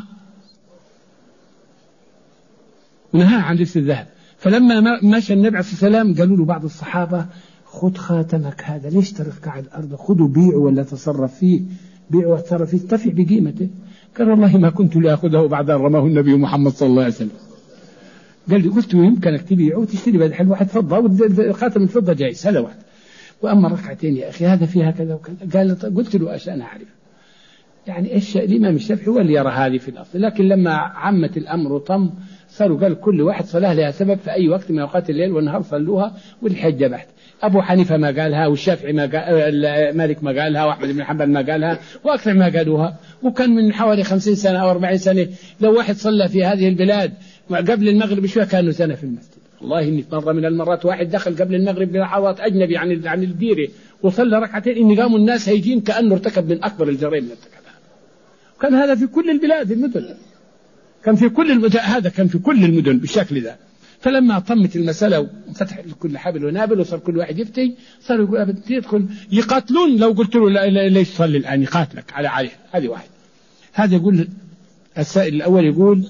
ونهاه عن لبس الذهب. فلما مشى النبي عليه الصلاة والسلام قالوا له بعض الصحابة خذ خاتمك هذا، ليش تركه على الأرض؟ خذوا بيعه ولا تصرف فيه، بيعه وتصرف فيه تفع بقيمته. قال والله ما كنت لأخذه بعد أن رماه النبي محمد صلى الله عليه وسلم. قال لي قلت يمكنك تبيعه وتشتري بدل حل واحد فضة، وخاتم الفضة جايز هذا واحد، وأما ركعتين يا أخي هذا فيها كذا وكذا. قال قلت له أش أنا أعرف يعني إيش الإمام الشافعي هو اللي يرى هذه في الأصل، لكن لما عمت الأمر وطم صاروا قال كل واحد صلاة لها سبب في أي وقت من أوقات الليل والنهار صلوها، والحجة بحت. أبو حنيفة ما قالها، والشافعي ما قال، مالك ما قالها، وأحمد بن حنبل ما قالها، وأكثر ما قالوها. وكان من حوالي خمسين سنة أو أربعين سنة لو واحد صلى في هذه البلاد قبل المغرب شوية كانوا سنة في المسجد. والله إني مرة من المرات واحد دخل قبل المغرب بلحظات أجنبي عن عن الديرة وصلى ركعتين، إن قاموا الناس هيجين كأنه ارتكب من أكبر الجرائم اللي ارتكبها. وكان هذا في كل البلاد المدن، كان في كل المدن، هذا كان في كل المدن بالشكل ذا. فلما طمت المسألة وفتح كل حبل ونابل وصار كل واحد يفتي، صاروا يقول أبد يدخل يقاتلون. لو قلت له لا لا ليش تصلي الآن يقاتلك على عليه. هذه واحد. هذا يقول السائل الأول يقول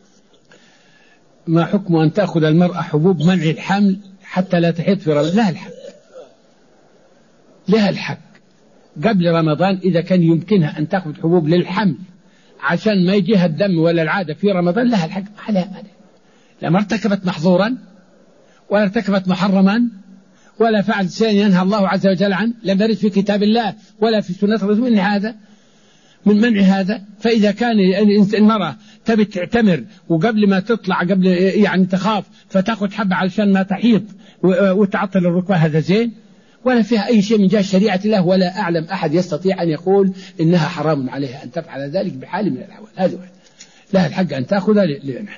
ما حكم أن تأخذ المرأة حبوب منع الحمل حتى لا تحيض في رمضان؟ لها الحق، لها الحق قبل رمضان إذا كان يمكنها أن تأخذ حبوب للحمل عشان ما يجيها الدم ولا العادة في رمضان، لها الحق على مانع. لما ارتكبت محظورا ولا ارتكبت محرما ولا فعلت شيئا ينهى الله عز وجل عنه، لم يرد في كتاب الله ولا في سنة الرسول من هذا من منع هذا. فإذا كان المرأة تبي تعتمر وقبل ما تطلع قبل يعني تخاف فتأخذ حبة علشان ما تحيض وتعطل الركبة، هذا زين ولا فيها أي شيء من جهة شريعة الله، ولا أعلم أحد يستطيع أن يقول إنها حرام عليها أن تفعل ذلك بحال من الأحوال. هذا واحد، لها الحق أن تأخذها للمنع.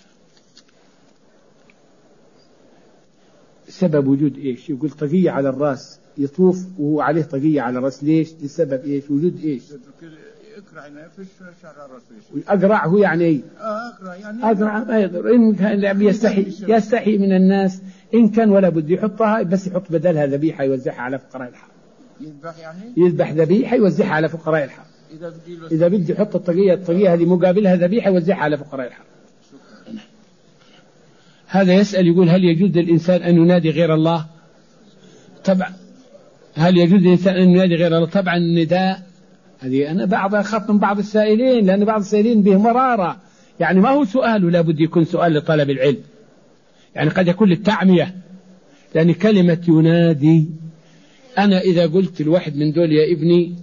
سبب وجود إيش؟ يقول طاقية على الرأس يطوف وهو عليه طاقية على الرأس، ليش؟ لسبب إيش؟ وجود إيش؟ اقرع نفس شعر الرأس. أقرع هو يعني إيه؟ أقرع يعني أقرع ما يضر، إن كان يستحي يستحي من الناس إن كان ولا بد يحطها، بس يحط بدلها ذبيحة يوزعها على فقراء الحرم. يذبح يعني؟ يذبح ذبيحة يوزعها على فقراء الحرم. إذا بدي إذا بدي يحط الطاقية الطاقية هذه مقابلها ذبيحة يوزعها على فقراء الحرم. هذا يسأل يقول هل يجوز للإنسان أن ينادي غير الله؟ طبعا هل يجوز للإنسان أن ينادي غير الله؟ طبعا النداء هذه أنا بعض أخاف من بعض السائلين، لأن بعض السائلين به مرارة، يعني ما هو سؤال ولا بد يكون سؤال لطلب العلم، يعني قد يكون للتعمية، لأن كلمة ينادي أنا إذا قلت الواحد من دول يا ابني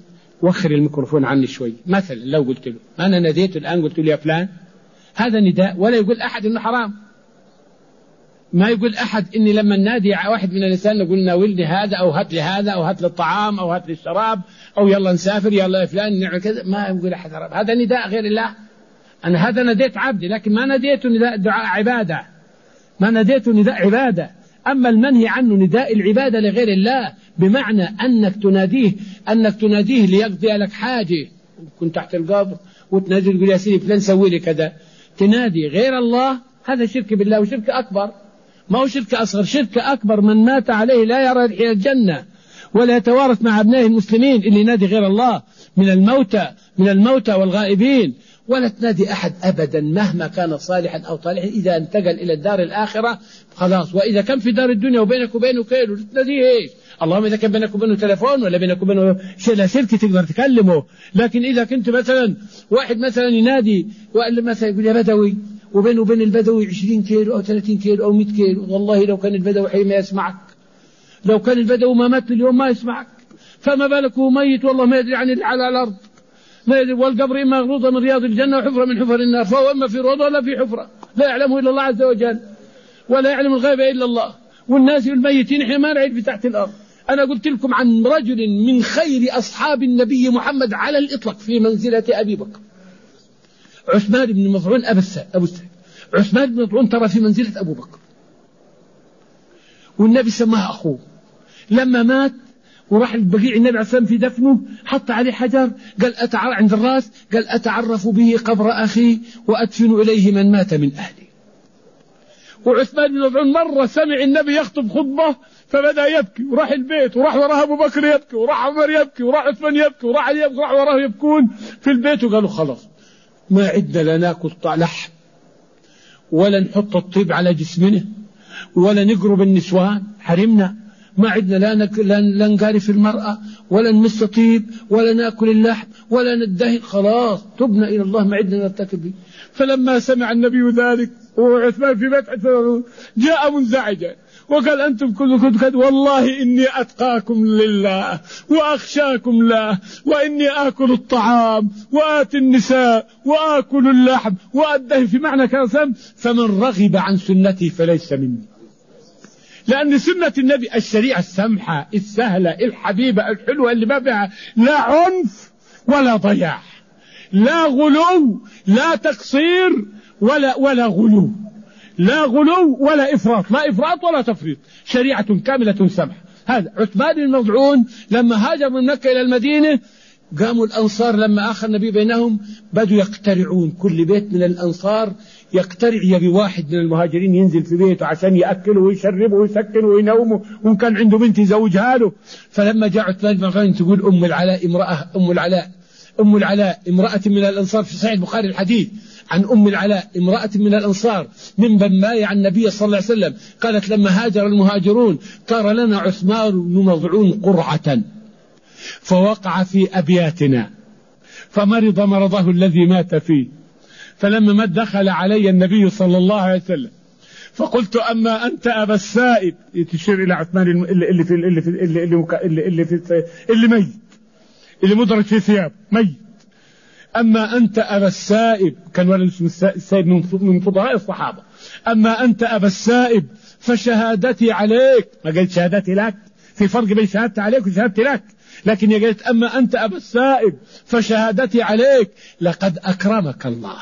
وخر الميكروفون عني شوي مثلا، لو قلت له أنا ناديته الآن قلت له يا فلان، هذا نداء، ولا يقول أحد إنه حرام. ما يقول أحد إني لما نادي واحد من النساء نقول ناولني هذا أو هات لي هذا أو هات لي الطعام أو هات لي الشراب أو يلا نسافر يلا يا فلان نعمل كذا. ما يقول أحد حرام، هذا نداء غير الله. أنا هذا ناديت عبدي، لكن ما ناديته نداء دعاء عبادة، ما ناديته نداء عبادة. أما المنهي عنه نداء العبادة لغير الله، بمعنى أنك تناديه أنك تناديه ليقضي لك حاجة، كنت تحت القبر وتنادي تقول يا سيدي فلان سوي لي كذا، تنادي غير الله، هذا شرك بالله وشرك أكبر. ما هو شرك أصغر، شرك أكبر من مات عليه لا يرى ريح الجنة ولا يتوارث مع أبنائه المسلمين اللي ينادي غير الله من الموتى من الموتى والغائبين. ولا تنادي أحد أبدا مهما كان صالحا أو طالحا، إذا انتقل إلى الدار الآخرة خلاص. وإذا كان في دار الدنيا وبينك وبينه كيلو تناديه إيش؟ اللهم إذا كان بينك وبينه تلفون ولا بينك وبينه شيء لا شرك تقدر تكلمه. لكن إذا كنت مثلا واحد مثلا ينادي وقال مثلا يقول يا بدوي، وبينه وبين البدوي عشرين كيلو أو ثلاثين كيلو أو مئة كيلو، والله لو كان البدوي حي ما يسمعك، لو كان البدوي ما مات اليوم ما يسمعك، فما بالك هو ميت والله ما يدري عن اللي على الأرض، ما يدري. والقبر إما روضة من رياض الجنة وحفرة من حفر النار، فهو إما في روضة ولا في حفرة لا يعلمه إلا الله عز وجل، ولا يعلم الغيب إلا الله. والناس الميتين إحنا ما نعيد بتحت الأرض. أنا قلت لكم عن رجل من خير أصحاب النبي محمد على الإطلاق في منزلة أبي بكر، عثمان بن مظعون أبو السعيد. عثمان بن مظعون ترى في منزلة أبو بكر، والنبي سماه أخوه. لما مات وراح البقيع النبي عليه السلام في دفنه حط عليه حجر، قال أتعرف عند الراس، قال أتعرف به قبر أخي وأدفن إليه من مات من أهلي. وعثمان بن مظعون مرة سمع النبي يخطب خطبة فبدأ يبكي، وراح البيت وراح وراه أبو بكر يبكي، وراح عمر يبكي، وراح عثمان يبكي، وراح علي يبكي، وراح وراه يبكون في البيت. وقالوا خلاص ما عدنا لا ناكل لحم ولا نحط الطيب على جسمنا ولا نقرب النسوان، حرمنا. ما عدنا لا, نك... لا نقارف المرأة ولا نمس طيب ولا ناكل اللحم ولا ندهن، خلاص تبنا إلى الله ما عدنا نرتكب به. فلما سمع النبي ذلك وعثمان في بيت جاء منزعجا وقال أنتم كلكم كذب، والله إني أتقاكم لله وأخشاكم له، وإني آكل الطعام وآتي النساء وآكل اللحم وأدهن، في معنى كلام فمن رغب عن سنتي فليس مني. لأن سنة النبي الشريعة السمحة السهلة الحبيبة الحلوة اللي ما فيها لا عنف ولا ضياع، لا غلو لا تقصير ولا ولا غلو، لا غلو ولا إفراط، لا إفراط ولا تفريط، شريعة كاملة سمحة. هذا عثمان بن مظعون لما هاجر من مكة إلى المدينة قاموا الأنصار لما آخر النبي بينهم بدوا يقترعون، كل بيت من الأنصار يقترع يبي واحد من المهاجرين ينزل في بيته عشان يأكله ويشربه ويسكنه وينومه، وإن كان عنده بنت يزوجها له. فلما جاء عثمان بن مظعون تقول أم العلاء امرأة أم العلاء أم العلاء امرأة من الأنصار، في صحيح البخاري الحديث عن أم العلاء امرأة من الأنصار ممن بايع النبي صلى الله عليه وسلم، قالت لما هاجر المهاجرون صار لنا عثمان بن مظعون قرعة فوقع في أبياتنا فمرض مرضه الذي مات فيه. فلما مات دخل علي النبي صلى الله عليه وسلم فقلت أما أنت أبا السائب، تشير إلى عثمان اللي في اللي في اللي اللي اللي في اللي ميت، اللي مدرج في ثياب ميت. أما أنت أبا السائب، كان ولد اسمه السائب من فضلاء الصحابة. أما أنت أبا السائب فشهادتي عليك، ما قلت شهادتي لك، في فرق بين شهادتي عليك وشهادتي لك، لكن هي قالت أما أنت أبا السائب فشهادتي عليك لقد أكرمك الله.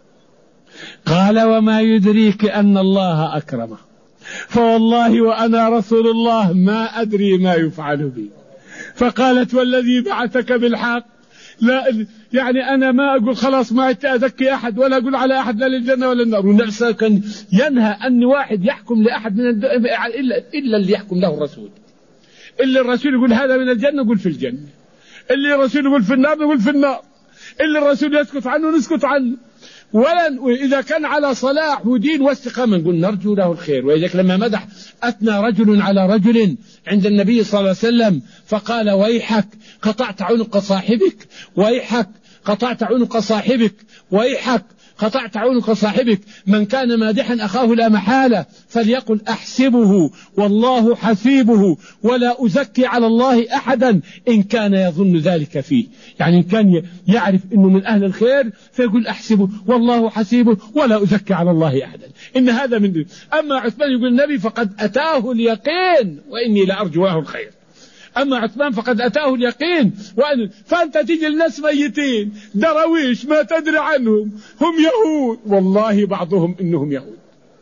قال وما يدريك أن الله أكرمه، فوالله وأنا رسول الله ما أدري ما يفعل بي. فقالت والذي بعثك بالحق، لا يعني أنا ما أقول خلاص ما أزكي أحد ولا أقول على أحد لا للجنة ولا النار. والنبي كان ينهى أن واحد يحكم لأحد من الد... إلا إلا اللي يحكم له الرسول. اللي الرسول يقول هذا من الجنة يقول في الجنة، اللي الرسول يقول في النار يقول في النار، اللي الرسول يسكت عنه نسكت عنه. ولن وإذا كان على صلاح ودين واستقامة نقول نرجو له الخير. وإذا لما مدح أثنى رجل على رجل عند النبي صلى الله عليه وسلم فقال ويحك قطعت عنق صاحبك، ويحك قطعت عنق صاحبك، ويحك قطعت عنق صاحبك. من كان مادحا أخاه لا محالة فليقل أحسبه والله حسيبه ولا أزكي على الله أحدا إن كان يظن ذلك فيه. يعني إن كان يعرف أنه من أهل الخير فيقول أحسبه والله حسيبه ولا أزكي على الله أحدا. إن هذا من دين. أما عثمان يقول النبي فقد أتاه اليقين وإني لأرجو له الخير. أما عثمان فقد أتاه اليقين وأن فأنت تيجي الناس ميتين درويش ما تدري عنهم هم يهود، والله بعضهم إنهم يهود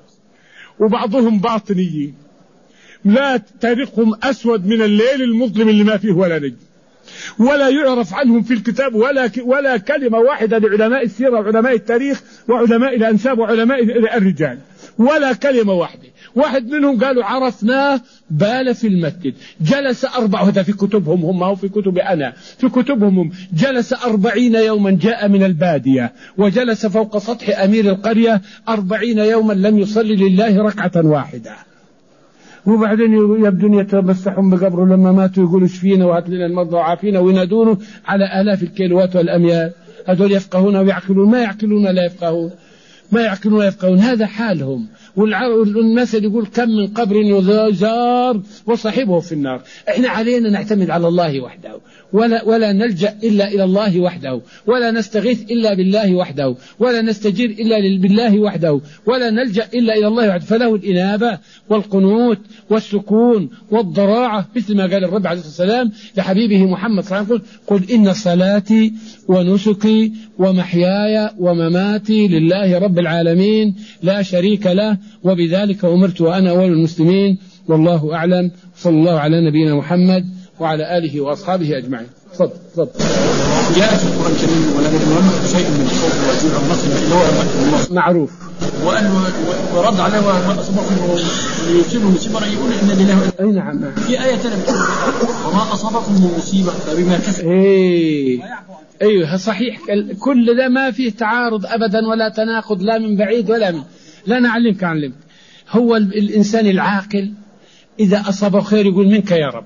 وبعضهم باطنيين لا تاريخهم أسود من الليل المظلم اللي ما فيه ولا نجم، ولا يعرف عنهم في الكتاب ولا ولا كلمة واحدة لعلماء السيرة وعلماء التاريخ وعلماء الأنساب وعلماء الرجال، ولا كلمة واحدة. واحد منهم قالوا عرفناه بال في المسجد جلس أربع، هذا في كتبهم هم أو في كتب أنا، في كتبهم هم جلس أربعين يوما، جاء من البادية وجلس فوق سطح أمير القرية أربعين يوما لم يصلي لله ركعة واحدة. وبعدين يبدون يتمسحون بقبره لما ماتوا يقولوا اشفينا وهات لنا المرضى وعافينا وينادونه على آلاف الكيلوات والأميال. هذول يفقهون ويعقلون؟ ما يعقلون لا يفقهون، ما يعقلون ولا يفقهون. هذا حالهم. والمثل يقول كم من قبر يزار وصاحبه في النار. احنا علينا نعتمد على الله وحده، ولا, ولا نلجأ إلا إلى الله وحده، ولا نستغيث إلا بالله وحده، ولا نستجير إلا بالله وحده، ولا نلجأ إلا إلى الله وحده. فله الإنابة والقنوت والسكون والضراعة، مثل ما قال الرب عليه الصلاة والسلام لحبيبه محمد صلى الله عليه وسلم: قل إن صلاتي ونسكي ومحياي ومماتي لله رب العالمين لا شريك له وبذلك أمرت وأنا أول المسلمين. والله أعلم. صلى الله على نبينا محمد وعلى آله وأصحابه أجمعين. صد صد جاء في القرآن الكريم ولا يملك شيء من الخوف والجوع والنصر معروف، وأنه ورد عليه وما أصابكم ليصيبه مصيبة يقول إن لله. أي نعم. في آية ثانية بتقول وما أصابكم من مصيبة فبما كسبت. إيه أيوه صحيح. كل ده ما فيه تعارض أبدا ولا تناقض لا من بعيد ولا من. لا نعلمك علمك. هو الإنسان العاقل إذا أصاب خير يقول منك يا رب،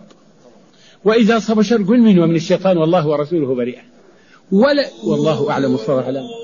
وإذا أصاب شر يقول منه ومن الشيطان والله ورسوله بريئا. ولا والله أعلم والصلاة على